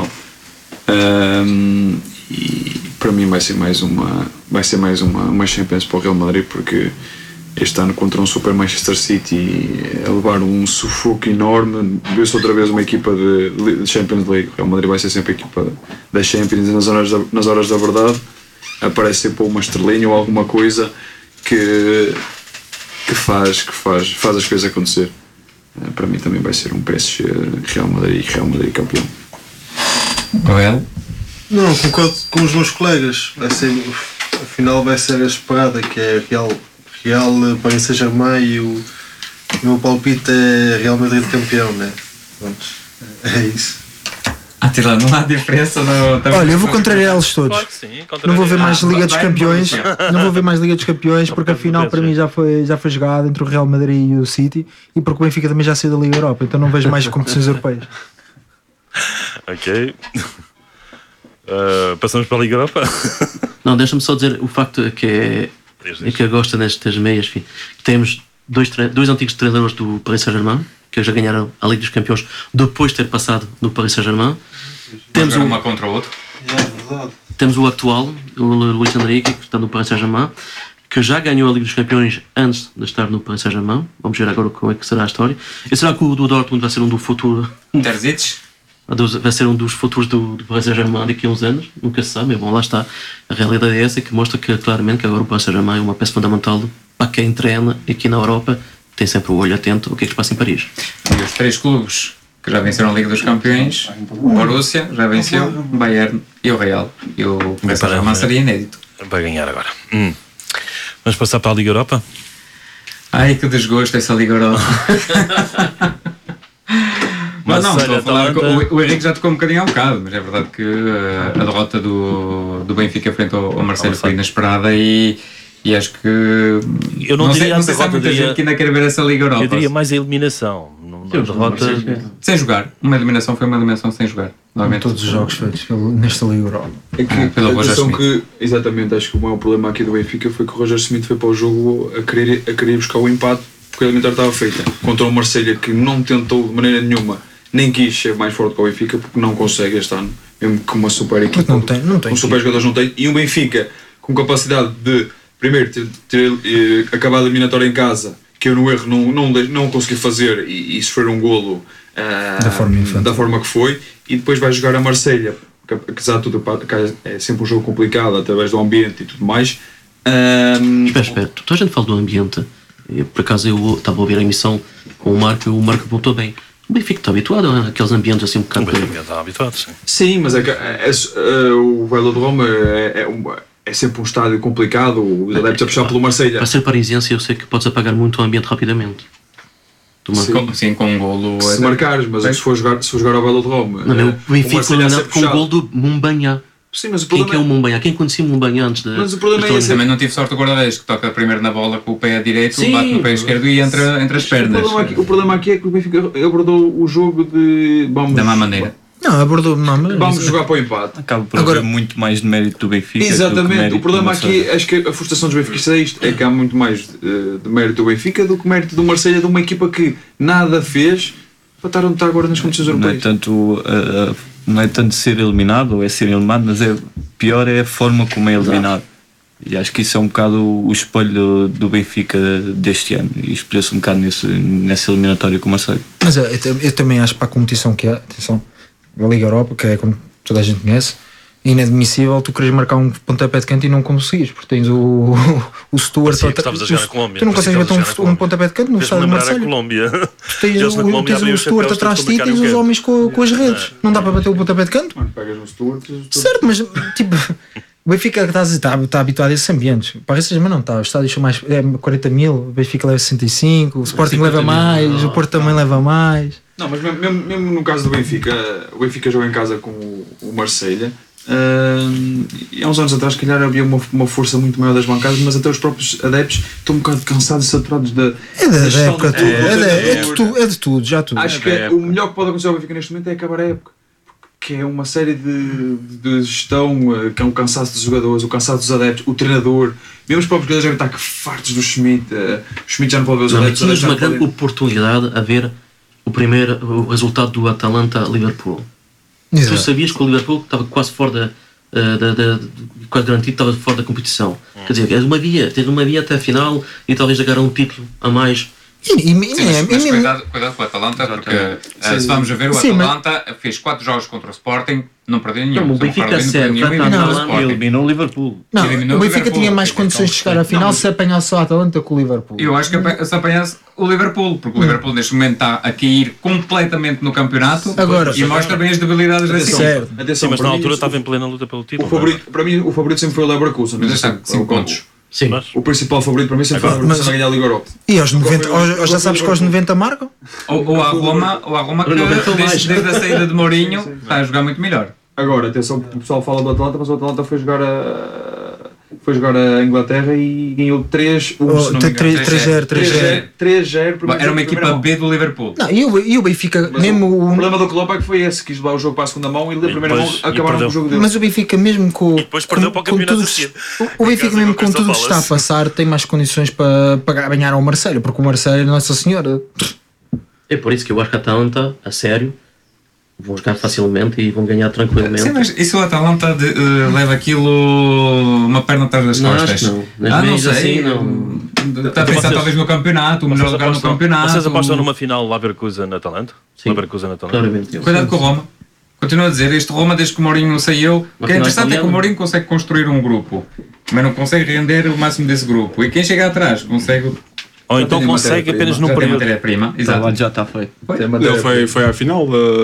e para mim vai ser mais uma Champions para o Real Madrid, porque este ano contra um Super Manchester City a levar um sufoco enorme, viu-se outra vez uma equipa de Champions League. O Real Madrid vai ser sempre a equipa da Champions, e nas horas da verdade aparece sempre uma estrelinha ou alguma coisa que faz as coisas acontecer. Para mim também vai ser um PSG Real Madrid campeão. Joel? Não, concordo com os meus colegas. A final vai ser a esperada, que é Real Paris Saint-Germain, e o meu palpite é Real Madrid campeão, né? Pronto, é isso. Atila, não há diferença no... Olha, eu vou contrariá-los todos. Claro que sim, não vou ver mais Liga dos Campeões. Não vou ver mais Liga dos Campeões, porque a final para mim já foi jogada entre o Real Madrid e o City, e porque o Benfica também já saiu da Liga Europa, então não vejo mais competições europeias. Ok. Passamos para a Liga Europa? Não, deixa-me só dizer o facto é que eu gosto nestas meias. Enfim, temos dois antigos treinadores do Paris Saint-Germain que já ganharam a Liga dos Campeões depois de ter passado no Paris Saint-Germain. Temos uma contra o outro. Temos o atual, o Luís Enrique, que está no Paris Saint-Germain, que já ganhou a Liga dos Campeões antes de estar no Paris Saint-Germain. Vamos ver agora como é que será a história. E será que o do Dortmund vai ser um do futuro? Terzic? Vai ser um dos futuros do Paris Saint-Germain daqui a uns anos, nunca se sabe. Bom, lá está. A realidade é essa, que mostra que claramente que agora o Paris Saint-Germain é uma peça fundamental para quem treina aqui na Europa, tem sempre o olho atento ao que é que se passa em Paris. E os 3 clubes que já venceram a Liga dos Campeões, o Borussia já venceu, o Bayern e o Real. E o Paris Saint-Germain seria inédito. Vai ganhar agora. Vamos passar para a Liga Europa? Ai, que desgosto essa Liga Europa. Mas não, estou a falar, o Henrique já tocou um bocadinho ao bocado, mas é verdade que a derrota do Benfica frente ao Marseille foi inesperada, e acho que eu não sei se há muita gente que ainda quer ver essa Liga Europa. Eu diria mais a eliminação. Derrota sem jogar. Uma eliminação foi uma eliminação sem jogar. Todos os jogos feitos nesta Liga Europa. É que, exatamente, acho que o maior problema aqui do Benfica foi que o Roger Smith foi para o jogo a querer buscar o empate, porque a eliminatória estava feita contra o Marseille, que não tentou de maneira nenhuma, nem quis ser mais forte que o Benfica, porque não consegue este ano, mesmo que uma super equipa, não tem um super jogadores não tem, e um Benfica com capacidade de primeiro ter acabado a eliminatória em casa, que eu no erro não consegui fazer, e sofrer um golo da forma que foi, e depois vai jogar a Marselha, que apesar de tudo é sempre um jogo complicado através do ambiente e tudo mais. Espera, toda a gente fala do ambiente. Por acaso eu estava a ouvir a emissão com o Marco voltou bem. O Benfica está habituado àqueles ambientes assim um bocado. O Benfica está habituado, sim. Sim, mas o Velodrome é sempre um estádio complicado, os adeptos a puxar pelo Marselha. Para ser parisiense eu sei que podes apagar muito o ambiente rapidamente. Sim, com um golo. Se marcares, mas se for jogar ao Velodrome. Não, o Benfica foi eliminado com o golo do Mumbanha. Sim, mas quem é o Mumbanha? Quem conhecia o Mumbanha antes de... Mas o problema é esse. Também não tive sorte do guarda-redes, que toca primeiro na bola com o pé direito, bate no pé esquerdo e entra entre as pernas. O problema aqui é que o Benfica abordou o jogo da má maneira. Não, abordou. Não, vamos jogar para o empate. Acaba por haver muito mais de mérito do Benfica. Exatamente. O problema aqui, acho que a frustração dos benfiquistas é isto: é que há muito mais de mérito do Benfica do que mérito do Marselha, de uma equipa que nada fez para estar onde está agora nas competições europeias. Não é tanto ser eliminado ou é ser eliminado, mas pior é a forma como é eliminado. E acho que isso é um bocado o espelho do Benfica deste ano, e espelhou-se um bocado nessa eliminatória com o Marseille. Mas eu também acho que para a competição que há, atenção, a Liga Europa, que é como toda a gente conhece, é inadmissível tu queres marcar um pontapé de canto e não conseguires, porque tens o Stuart. Sim, estavas a jogar na Colômbia. Tu não consegues meter um pontapé de canto no estádio do Marseille. Tens o Stuart atrás de ti e tens os homens com as redes. Não dá para bater o pontapé de canto. Pegas no Stuart. Certo, mas tipo, o Benfica está habituado a esses ambientes. Para esses, mas não está. Os estádios são mais 40 mil, o Benfica leva 65, o Sporting leva mais, o Porto também leva mais. Não, mas mesmo no caso do Benfica, o Benfica joga em casa com o Marselha. E há uns anos atrás, se calhar, havia uma força muito maior das bancadas, mas até os próprios adeptos estão um bocado cansados e saturados da época. É de tudo, já tudo. Acho que o melhor que pode acontecer ao Benfica neste momento é acabar a época, porque é uma série de gestão, que é um cansaço dos jogadores, o cansaço dos adeptos, o treinador, mesmo os próprios jogadores devem estar fartos do Schmidt. O Schmidt já não pode ver os adeptos. Tínhamos uma grande oportunidade a ver o resultado do Atalanta-Liverpool. Tu sabias que o Liverpool estava quase fora quase garantido, estava fora da competição. Quer dizer, teve uma via até a final e talvez agarrar um título a mais. Mas cuidado com o Atalanta, porque se vamos a ver, o Atalanta fez 4 jogos contra o Sporting, não perdeu nenhum. Não, o Benfica serve, eliminou o Liverpool. Não, o Benfica tinha mais condições de chegar à final se apanhasse o Atalanta com o Liverpool. Eu acho que se apanhasse o Liverpool, porque o Liverpool neste momento está a cair completamente no campeonato e mostra bem as debilidades da equipa. Sim, mas na altura estava em plena luta pelo título. Para mim, o favorito sempre foi o Leverkusen. Mas está 5 pontos. Sim. O principal favorito para mim sempre foi o Leverkusen a ganhar a Liga Europa. E aos 90, já sabes que aos 90 marcam? Ou a Roma que desde a saída de Mourinho está a jogar muito melhor. Agora, atenção, o pessoal fala do Atalanta, mas o Atalanta foi jogar a Inglaterra e ganhou 3-1. 3-0. Era uma equipa B do Liverpool. Não, e o Benfica, mas mesmo o problema do Klopp é que foi esse, quis levar o jogo para a segunda mão e da primeira mão acabaram com o jogo dele. Mas o Benfica, mesmo com depois perdeu para o campeonato a seguir. O Benfica, mesmo com tudo o que está a passar, tem mais condições para ganhar ao Marselha, porque o Marselha, Nossa Senhora. É por isso que eu acho que a Atalanta, a sério, vão jogar facilmente e vão ganhar tranquilamente. Sim, mas e se o Atalanta leva aquilo uma perna atrás das costas? Acho que não. Não sei. Assim, não. Está a pensar talvez no campeonato, o melhor lugar no campeonato. Vocês apostam numa final Leverkusen-Atalanta? Sim, claramente. Cuidado com o Roma. Continuo a dizer, este Roma, desde que o Mourinho saiu, o que é interessante é que o Mourinho consegue construir um grupo, mas não consegue render o máximo desse grupo. E quem chega atrás consegue... Ou então consegue apenas no período. Matéria-prima, exato. Já está feito. Ele foi à final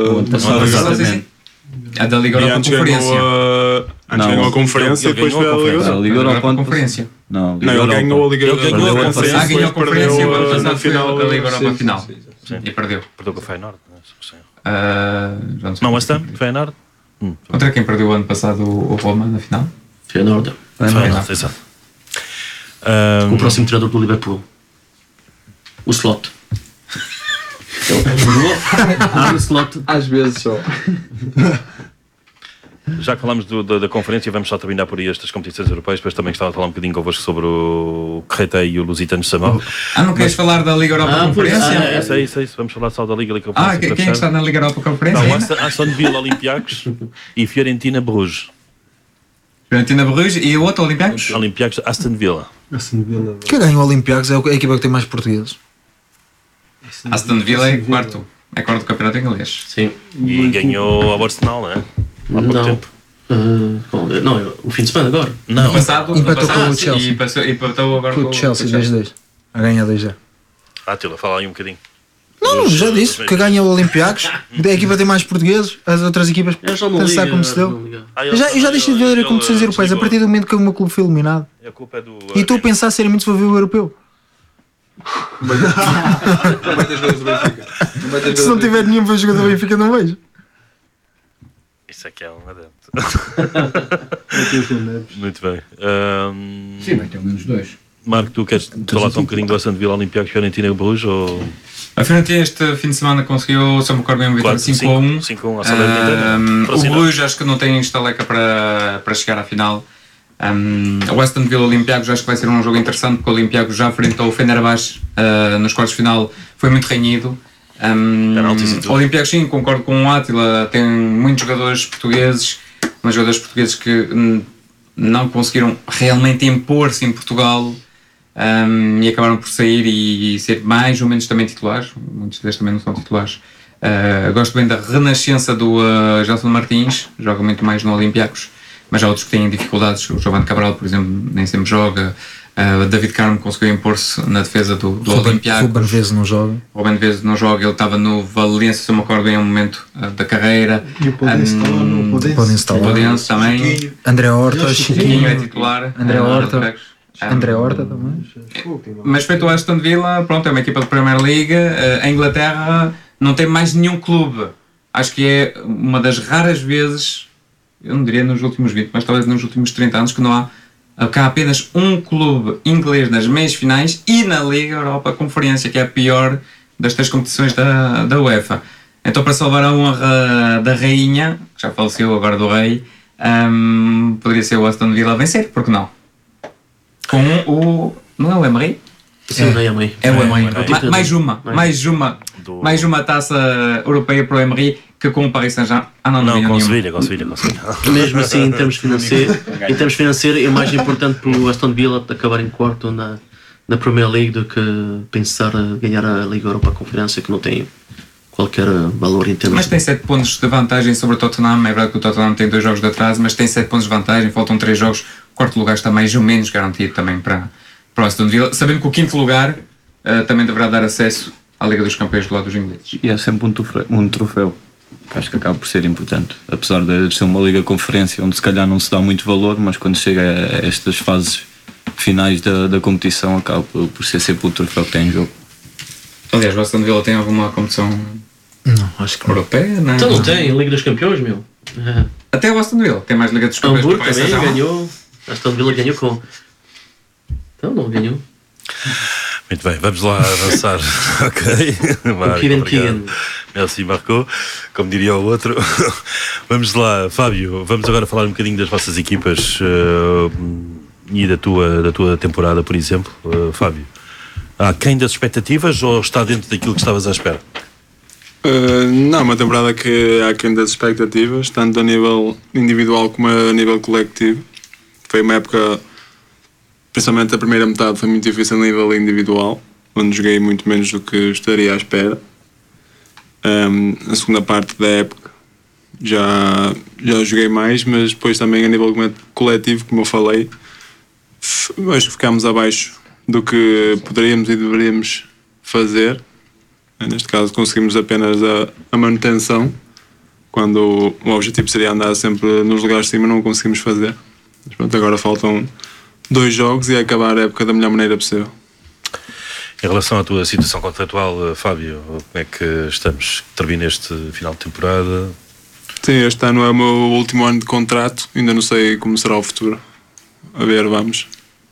da Liga Europa Conferência. Antes ganhou a Conferência e depois foi a Liga Europa Conferência. Não, ele ganhou a Liga Europa Conferência. Ganhou a Conferência e na final da Liga Europa final. E perdeu. Perdeu com o Feyenoord. Não, West Ham? Feyenoord? Contra quem perdeu o ano passado o Roma na final? Feyenoord. Exato. O próximo treinador do Liverpool. O Slot. O Slot. Às vezes só. Já que falámos da conferência, vamos só terminar por aí estas competições europeias. Depois também estava a falar um bocadinho convosco sobre o Creta e o Lusitano Samar. Não queres falar da Liga Europa Conferência? É isso. Vamos falar só da Liga Conferência. Quem é que está na Liga Europa Conferência? Aston Villa Olympiacos e Fiorentina Bruges. Fiorentina Bruges e o outro Olympiacos? Olympiacos Aston Villa. Quem ganha o Olympiacos é a equipa que tem mais portugueses. Aston Villa é quarto do campeonato inglês. Sim. E ganhou ao Arsenal, não é? Há pouco tempo. Não, o fim de semana agora. Não. Empatou com o Chelsea. E empatou agora com o Chelsea 2-2. A ganhar 2-0. Tila, fala aí um bocadinho. Não, já disse que ganha o Olympiacos. A equipa tem mais portugueses, as outras equipas pensar como se deu. Eu já deixei de ver competições europeias a partir do momento que o meu clube foi eliminado. E estou a pensar seriamente se vou ver o europeu. Se não tiver nenhum para jogar do Benfica, não vejo. Isso aqui é um adepto. Muito bem. Sim, vai ter ao menos 2. Marco, tu queres falar só um bocadinho do Aston Villa Olympiacos Fiorentina Bruges ou... A Fiorentina este fim de semana conseguiu, se eu me recordo bem, uma vitória 5-1. 5-1 à Salernitana. O Bruges acho que não tem estaleca para chegar à final. O Aston Villa Olympiacos acho que vai ser um jogo interessante, porque o Olympiacos já enfrentou o Fenerbahçe nos quartos de final, foi muito renhido. O Olympiacos, sim, concordo com o Átila, tem muitos jogadores portugueses, mas jogadores portugueses que não conseguiram realmente impor-se em Portugal. E acabaram por sair e ser mais ou menos também titulares. Muitos deles também não são titulares. Gosto bem da renascença do Gelson Martins, joga muito mais no Olympiacos, mas há outros que têm dificuldades. O Giovanni Cabral, por exemplo, nem sempre joga. David Carmo conseguiu impor-se na defesa do Olympiacos. Ruben Vezes não joga. Ruben Vezes não joga, ele estava no Valência, se eu me acordo bem, em um momento da carreira. E o Podense está lá no Podense. O Podense também. André Horta, Chiquinho é titular. André Horta também. Mas feito o Aston Villa, pronto, é uma equipa de Premier League. A Inglaterra não tem mais nenhum clube. Acho que é uma das raras vezes, eu não diria nos últimos 20, mas talvez nos últimos 30 anos, que não há apenas um clube inglês nas meias finais e na Liga Europa Conferência, que é a pior das 3 competições da UEFA. Então, para salvar a honra da rainha, que já faleceu agora do rei, poderia ser o Aston Villa a vencer, porque não? Com não é o Emery? Sim, é o Emery. É o Emery. Mais uma taça europeia para o Emery, que com o Paris Saint-Germain. Não, com Sevilha. Mesmo assim, em termos financeiros, é mais importante para o Aston Villa acabar em quarto na Premier League do que pensar ganhar a Liga Europa Conferência, que não tem qualquer valor em termos. Mas tem 7 pontos de vantagem sobre o Tottenham. É verdade que o Tottenham tem 2 jogos de atraso, mas tem 7 pontos de vantagem, faltam 3 jogos. O quarto lugar está mais ou menos garantido também para o Aston Villa, sabendo que o quinto lugar também deverá dar acesso à Liga dos Campeões do lado dos ingleses. E é sempre um troféu, que acho que acaba por ser importante, apesar de ser uma Liga Conferência onde se calhar não se dá muito valor, mas quando chega a estas fases finais da competição acaba por ser sempre o troféu que tem em jogo. Aliás, o Aston Villa tem alguma competição acho que europeia? Não. Então não tem Liga dos Campeões, meu. Até o Aston Villa tem mais Liga dos Campeões. Hamburgo também ganhou. Aston Villa ganhou com. Então não ganhou. Muito bem, vamos lá avançar. Ok. Obrigado. Merci, Marco. Como diria o outro. Vamos lá, Fábio. Vamos agora falar um bocadinho das vossas equipas e da tua temporada, por exemplo. Fábio, há quem das expectativas ou está dentro daquilo que estavas à espera? Não, uma temporada que há quem das expectativas, tanto a nível individual como a nível coletivo. Foi uma época, principalmente a primeira metade, foi muito difícil a nível individual, onde joguei muito menos do que estaria à espera. A segunda parte da época já joguei mais, mas depois também a nível coletivo, como eu falei, acho que ficámos abaixo do que poderíamos e deveríamos fazer. Neste caso conseguimos apenas a manutenção, quando o objetivo seria andar sempre nos lugares de cima, não o conseguimos fazer. Mas pronto, agora faltam 2 jogos e acabar a época da melhor maneira possível. Em relação à tua situação contratual, Fábio, como é que estamos? Termina este final de temporada? Sim, este ano é o meu último ano de contrato, ainda não sei como será o futuro. A ver, vamos.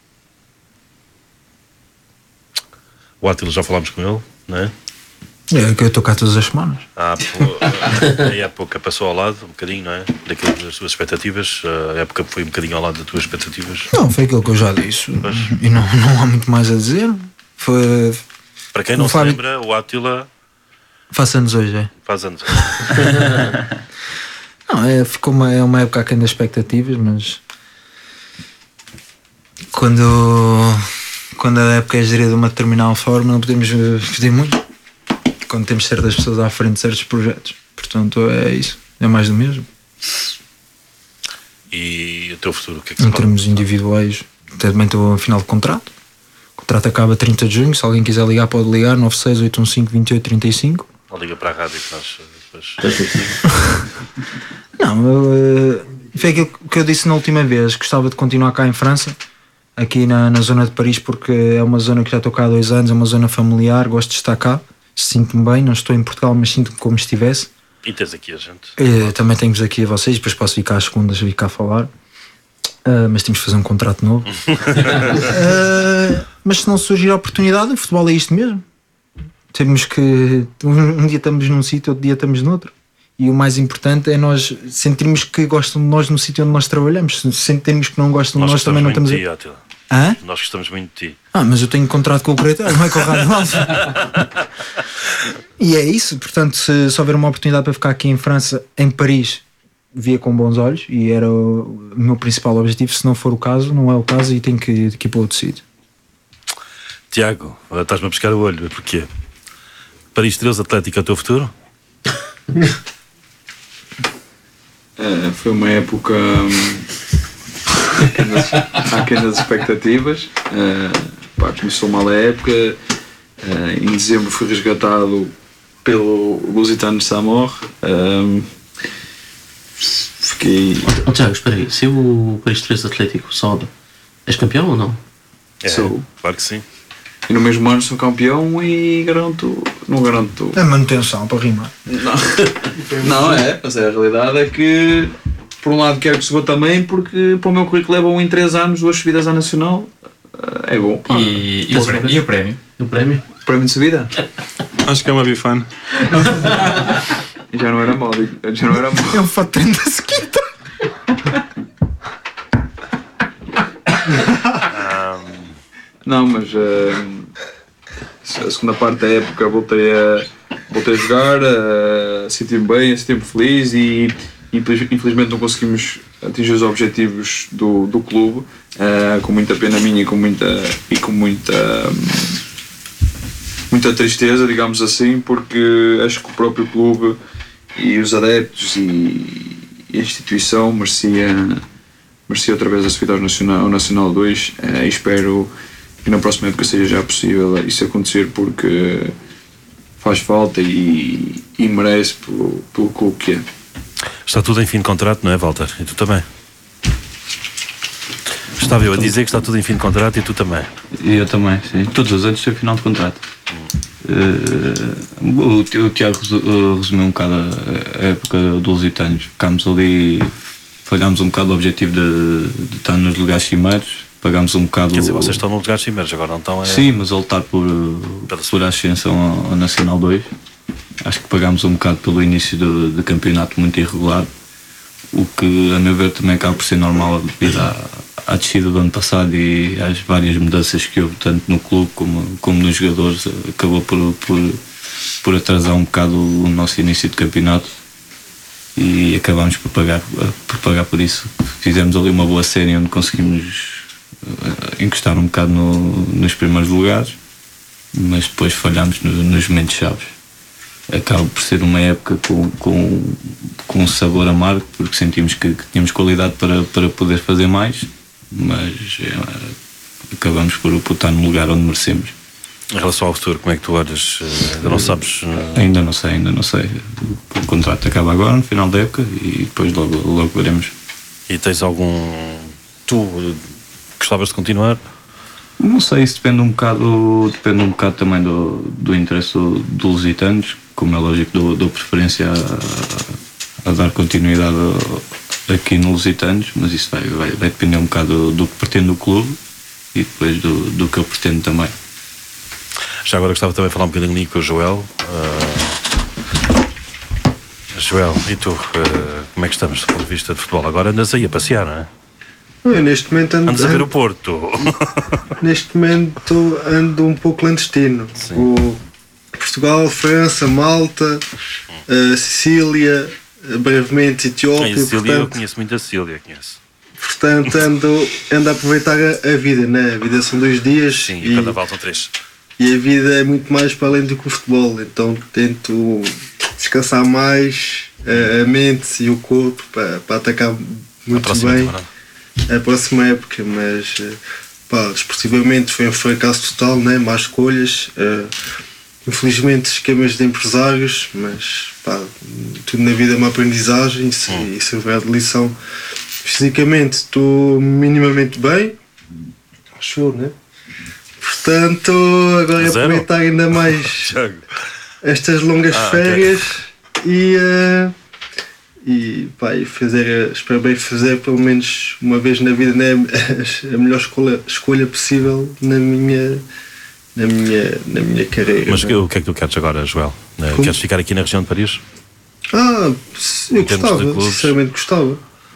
O Átila, já falámos com ele, não é? É que eu estou cá todas as semanas. Há pouco passou ao lado, um bocadinho, não é? Daquilo das tuas expectativas. A época foi um bocadinho ao lado das tuas expectativas. Não, foi aquilo que eu já disse. Mas... E não há muito mais a dizer. Foi... Para quem não se lembra, o Átila... Faz anos hoje, é? Faz anos. Não, ficou uma época aquém das expectativas, mas... Quando a época é gerida de uma determinada forma, não podemos pedir muito. Quando temos certas pessoas à frente de certos projetos. Portanto, é isso. É mais do mesmo. E o teu futuro, o que é que em termos individuais, também estou a final de contrato. O contrato acaba 30 de junho. Se alguém quiser ligar, pode ligar 968152835. Ou liga para a rádio que nós depois... Não, foi aquilo que eu disse na última vez. Gostava de continuar cá em França, aqui na zona de Paris, porque é uma zona que já estou cá há 2 anos, é uma zona familiar, gosto de estar cá. Sinto-me bem, não estou em Portugal, mas sinto-me como se estivesse. E tens aqui a gente. Também tenho-vos aqui a vocês, depois posso ficar às segundas e vir cá falar. Mas temos de fazer um contrato novo. Mas se não surgir a oportunidade, o futebol é isto mesmo. Temos que um dia estamos num sítio, outro dia estamos noutro. E o mais importante é nós sentirmos que gostam de nós no sítio onde nós trabalhamos. Se sentirmos que não gostam de nós também não estamos a... Nós gostamos muito de ti. Mas eu tenho contrato com o Corretor, não é com o Rádio Alfa. E é isso, portanto, se houver uma oportunidade para ficar aqui em França, em Paris, via com bons olhos, e era o meu principal objetivo. Se não for o caso, não é o caso, e tenho que ir para outro sítio. Tiago, estás-me a pescar o olho, porquê? Paris 13, Atlético é o teu futuro? Foi uma época aquém das expectativas. Começou mal a época. Em dezembro fui resgatado pelo Lusitano de Samor. Fiquei. Tiago, espera aí, se o Paris 13 Atlético sobe, és campeão ou não? Sou. Claro que sim. E no mesmo ano sou campeão e não garanto. É manutenção para rimar. Não, mas a realidade é que, por um lado, quero que suba também, porque para o meu currículo é bom em 3 anos, 2 subidas à Nacional. É bom. E o prémio? O prémio? O prémio de subida? Acho que é uma bifana. Já não era mal. É um fato de 30 sequita. Não, mas a segunda parte da época voltei a jogar, senti-me bem, senti-me feliz e infelizmente não conseguimos atingir os objetivos do clube, com muita pena minha e com muita tristeza, digamos assim, porque acho que o próprio clube e os adeptos e a instituição merecia outra vez a subida ao Nacional 2, e espero que na próxima época seja já possível isso acontecer, porque faz falta e merece pelo clube que é. Está tudo em fim de contrato, não é, Walter? E tu também? Estava eu a dizer que está tudo em fim de contrato e tu também. E eu também, sim. Todos os anos têm final de contrato. O Tiago resumiu um bocado a época dos Lusitanos. Ficámos ali, falhámos um bocado o objetivo de estar nos lugares cimeiros. Pagámos um bocado. Quer dizer, vocês estão no lugar de cimeiros, agora não estão. Sim, mas a lutar por ascensão ao Nacional 2. Acho que pagámos um bocado pelo início do campeonato muito irregular, o que, a meu ver, também acaba por ser normal devido à descida do ano passado e às várias mudanças que houve tanto no clube como nos jogadores. Acabou por atrasar um bocado o nosso início de campeonato e acabámos por pagar por isso. Fizemos ali uma boa série onde conseguimos encostar um bocado nos primeiros lugares, mas depois falhámos nos momentos chaves. Acaba por ser uma época com um sabor amargo, porque sentimos que tínhamos qualidade para poder fazer mais, mas acabamos por estar no lugar onde merecemos. Em relação ao futuro, como é que tu olhas? Ainda não sabes? Ainda não sei. O contrato acaba agora, no final da época, e depois logo veremos. E tens algum... Tu gostavas de continuar? Não sei, isso depende um bocado também do interesse dos lusitanos. Como é lógico, dou preferência a dar continuidade aqui no Lusitanos, mas isso vai depender um bocado do que pretende o clube e depois do que eu pretendo também. Já agora gostava também de falar um bocadinho ali com o Joel. Joel, e tu? Como é que estamos do ponto de vista de futebol? Agora andas aí a passear, não é? Eu neste momento andas a ver o Porto. Neste momento ando um pouco clandestino. Portugal, França, Malta, Sicília, brevemente Etiópia. Sicília, eu conheço muito a Sicília, Portanto, ando a aproveitar a vida, né? A vida são 2 dias. Sim, e cada volta 3. E a vida é muito mais para além do que o futebol, então tento descansar mais a mente e o corpo para atacar muito bem a próxima época, mas desportivamente foi um fracasso total, né? Más escolhas. Infelizmente esquemas de empresários, mas tudo na vida é uma aprendizagem e servir de lição. Fisicamente estou minimamente bem, acho eu, né? Portanto, agora aproveitar ainda mais estas longas férias espero bem fazer pelo menos uma vez na vida, né? A melhor escolha possível na minha na minha carreira. Mas o que é que tu queres agora, Joel? Queres ficar aqui na região de Paris? Eu gostava, sinceramente gostava.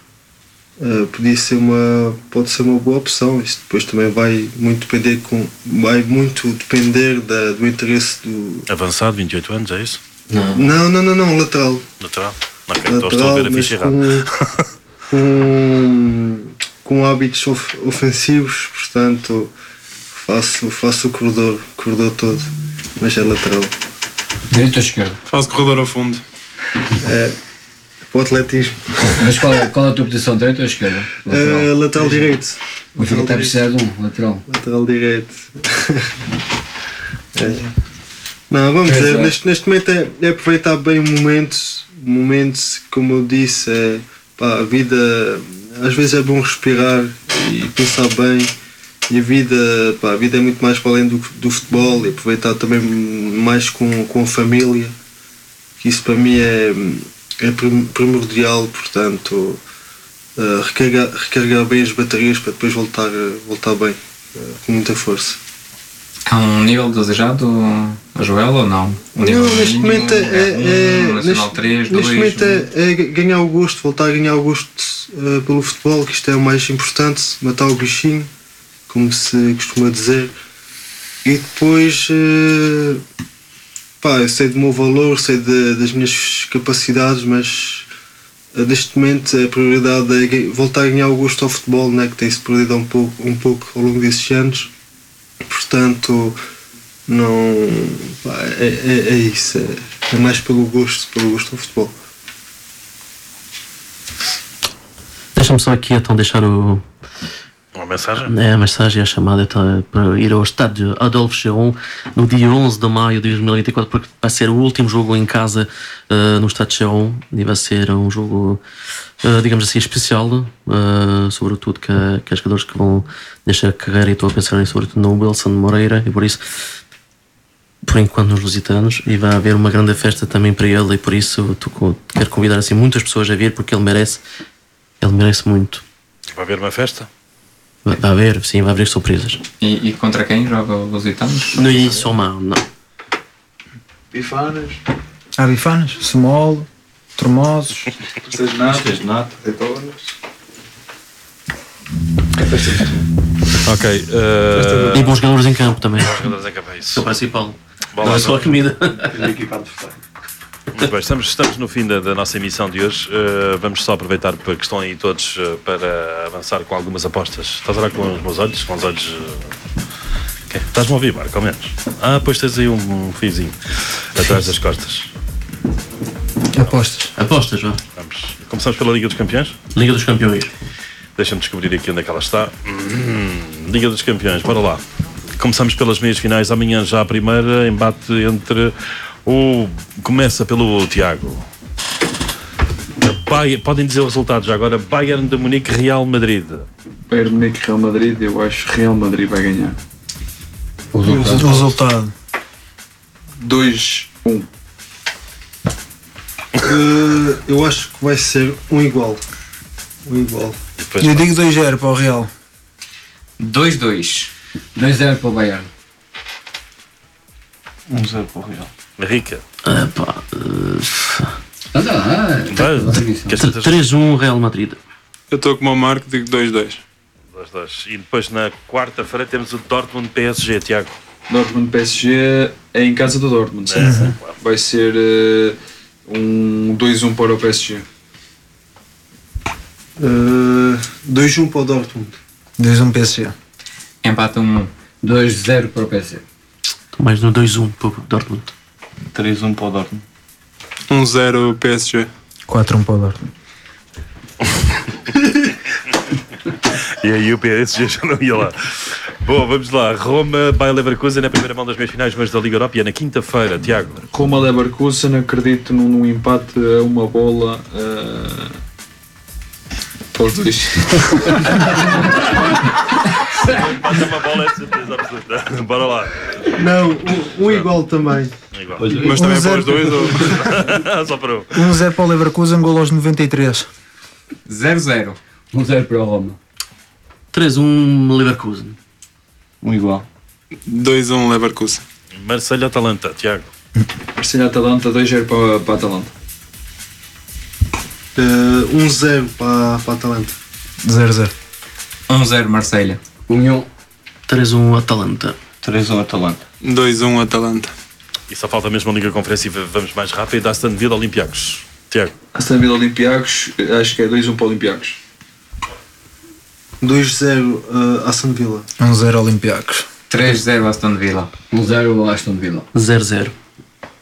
Pode ser uma boa opção. Isso depois também vai muito depender do interesse do... Avançado, 28 anos, é isso? Não, lateral. Lateral? Ok, então estou a ver a ficha errada. Com hábitos ofensivos, portanto faço o corredor todo, mas é lateral. Direito ou esquerdo? Faço corredor ao fundo. Para o atletismo. Mas qual é a tua posição, direito ou esquerda? Lateral direito. O Benfica está a precisar de um lateral. Lateral direito. Não, vamos ver, neste momento é aproveitar bem o momento, como eu disse, a vida, às vezes é bom respirar e pensar bem, e a vida é muito mais para além do futebol, e aproveitar também mais com a família, que isso para mim é primordial, portanto recarregar bem as baterias para depois voltar bem, com muita força. Há um nível desejado a Joel ou não? Neste momento Nacional 3, 2, neste momento é ganhar o gosto, voltar a ganhar o gosto pelo futebol, que isto é o mais importante, matar o bichinho, como se costuma dizer, e depois eu sei do meu valor, sei das minhas capacidades, mas neste momento a prioridade é voltar a ganhar o gosto ao futebol, né, que tem-se perdido um pouco ao longo desses anos. Portanto, não é isso, é mais pelo gosto ao futebol. Deixa-me só aqui então deixar uma mensagem? A mensagem, a chamada para ir ao estádio Adolphe Chéron no dia 11 de maio de 2024, porque vai ser o último jogo em casa no estádio Chéron, e vai ser um jogo, digamos assim, especial, sobretudo que há jogadores que vão deixar a carreira, e estou a pensar sobretudo no Wilson Moreira, e por isso, por enquanto, nos lusitanos, e vai haver uma grande festa também para ele, e por isso quero convidar assim muitas pessoas a vir, porque ele merece muito. Vai haver uma festa? Vai haver, sim, vai haver surpresas. E contra quem joga os lusitanos? No Isomão, não. Bifanas, Small, Tremosos, Nato, Azeitonas. Ok. E bons jogadores em campo também. Bons jogadores em campo, é isso. O principal. Bom, não é só a comida. Muito bem, estamos no fim da nossa emissão de hoje. Vamos só aproveitar para que estão aí todos para avançar com algumas apostas. Estás a olhar com os meus olhos? Com os olhos. Okay. Estás-me a ouvir, Marco, ao menos? Pois tens aí um fiozinho atrás das costas. Apostas, vá. Vamos. Começamos pela Liga dos Campeões? Liga dos Campeões. Deixa-me descobrir aqui onde é que ela está. Liga dos Campeões, bora lá. Começamos pelas meias finais. Amanhã já a primeira, embate entre começa pelo Tiago. Podem dizer o resultado já agora. Bayern de Munique, Real Madrid. Bayern de Munique, Real Madrid. Eu acho que Real Madrid vai ganhar. O resultado 2-1. Eu acho que vai ser um igual. Eu digo 2-0 para o Real. 2-2. 2-0 para o Bayern. 1-0 para o Real. Rica. 3-1 Real Madrid. Eu estou com o meu Marco, digo 2-2. 2-2. E depois na quarta-feira temos o Dortmund PSG, Tiago. Dortmund PSG é em casa do Dortmund. Vai ser um 2-1 para o PSG. 2-1 para o Dortmund. 2-1 PSG. Empate 1-1. 2-0 para o PSG. Estou mais no 2-1 para o Dortmund. 3-1 para o Dortmund. 1-0 PSG. 4-1 para o Dortmund. E aí o PSG já não ia lá. Bom, vamos lá. Roma, Bayer Leverkusen na primeira mão das meias finais, mas da Liga Europa, e é na quinta-feira, Tiago. Roma, Leverkusen, acredito num empate a uma bola para os dois. Empate a uma bola é de certeza absoluta. Bora lá. Não, um igual também. Igual. Mas também para os dois? Ou... Só para um. 1-0 para o Leverkusen, gol aos 93. 0-0. 1-0 para o Roma. 3-1 Leverkusen. Um igual. 2-1 Leverkusen. Marselha-Atalanta, Tiago. Marselha-Atalanta, 2-0 para a Atalanta. 1-0 para a Atalanta. 0-0. 1-0 Marselha. União. 3-1 Atalanta. 3-1 Atalanta. 2-1 Atalanta. E só falta mesmo a Liga Conferência e vamos mais rápido. Aston Villa Olympiacos. Tiago. Aston Villa Olympiacos, acho que é 2-1 para Olympiacos. 2-0 Aston Villa. 1-0 Olympiacos. 3-0 Aston Villa. 1-0 Aston Villa. 0-0.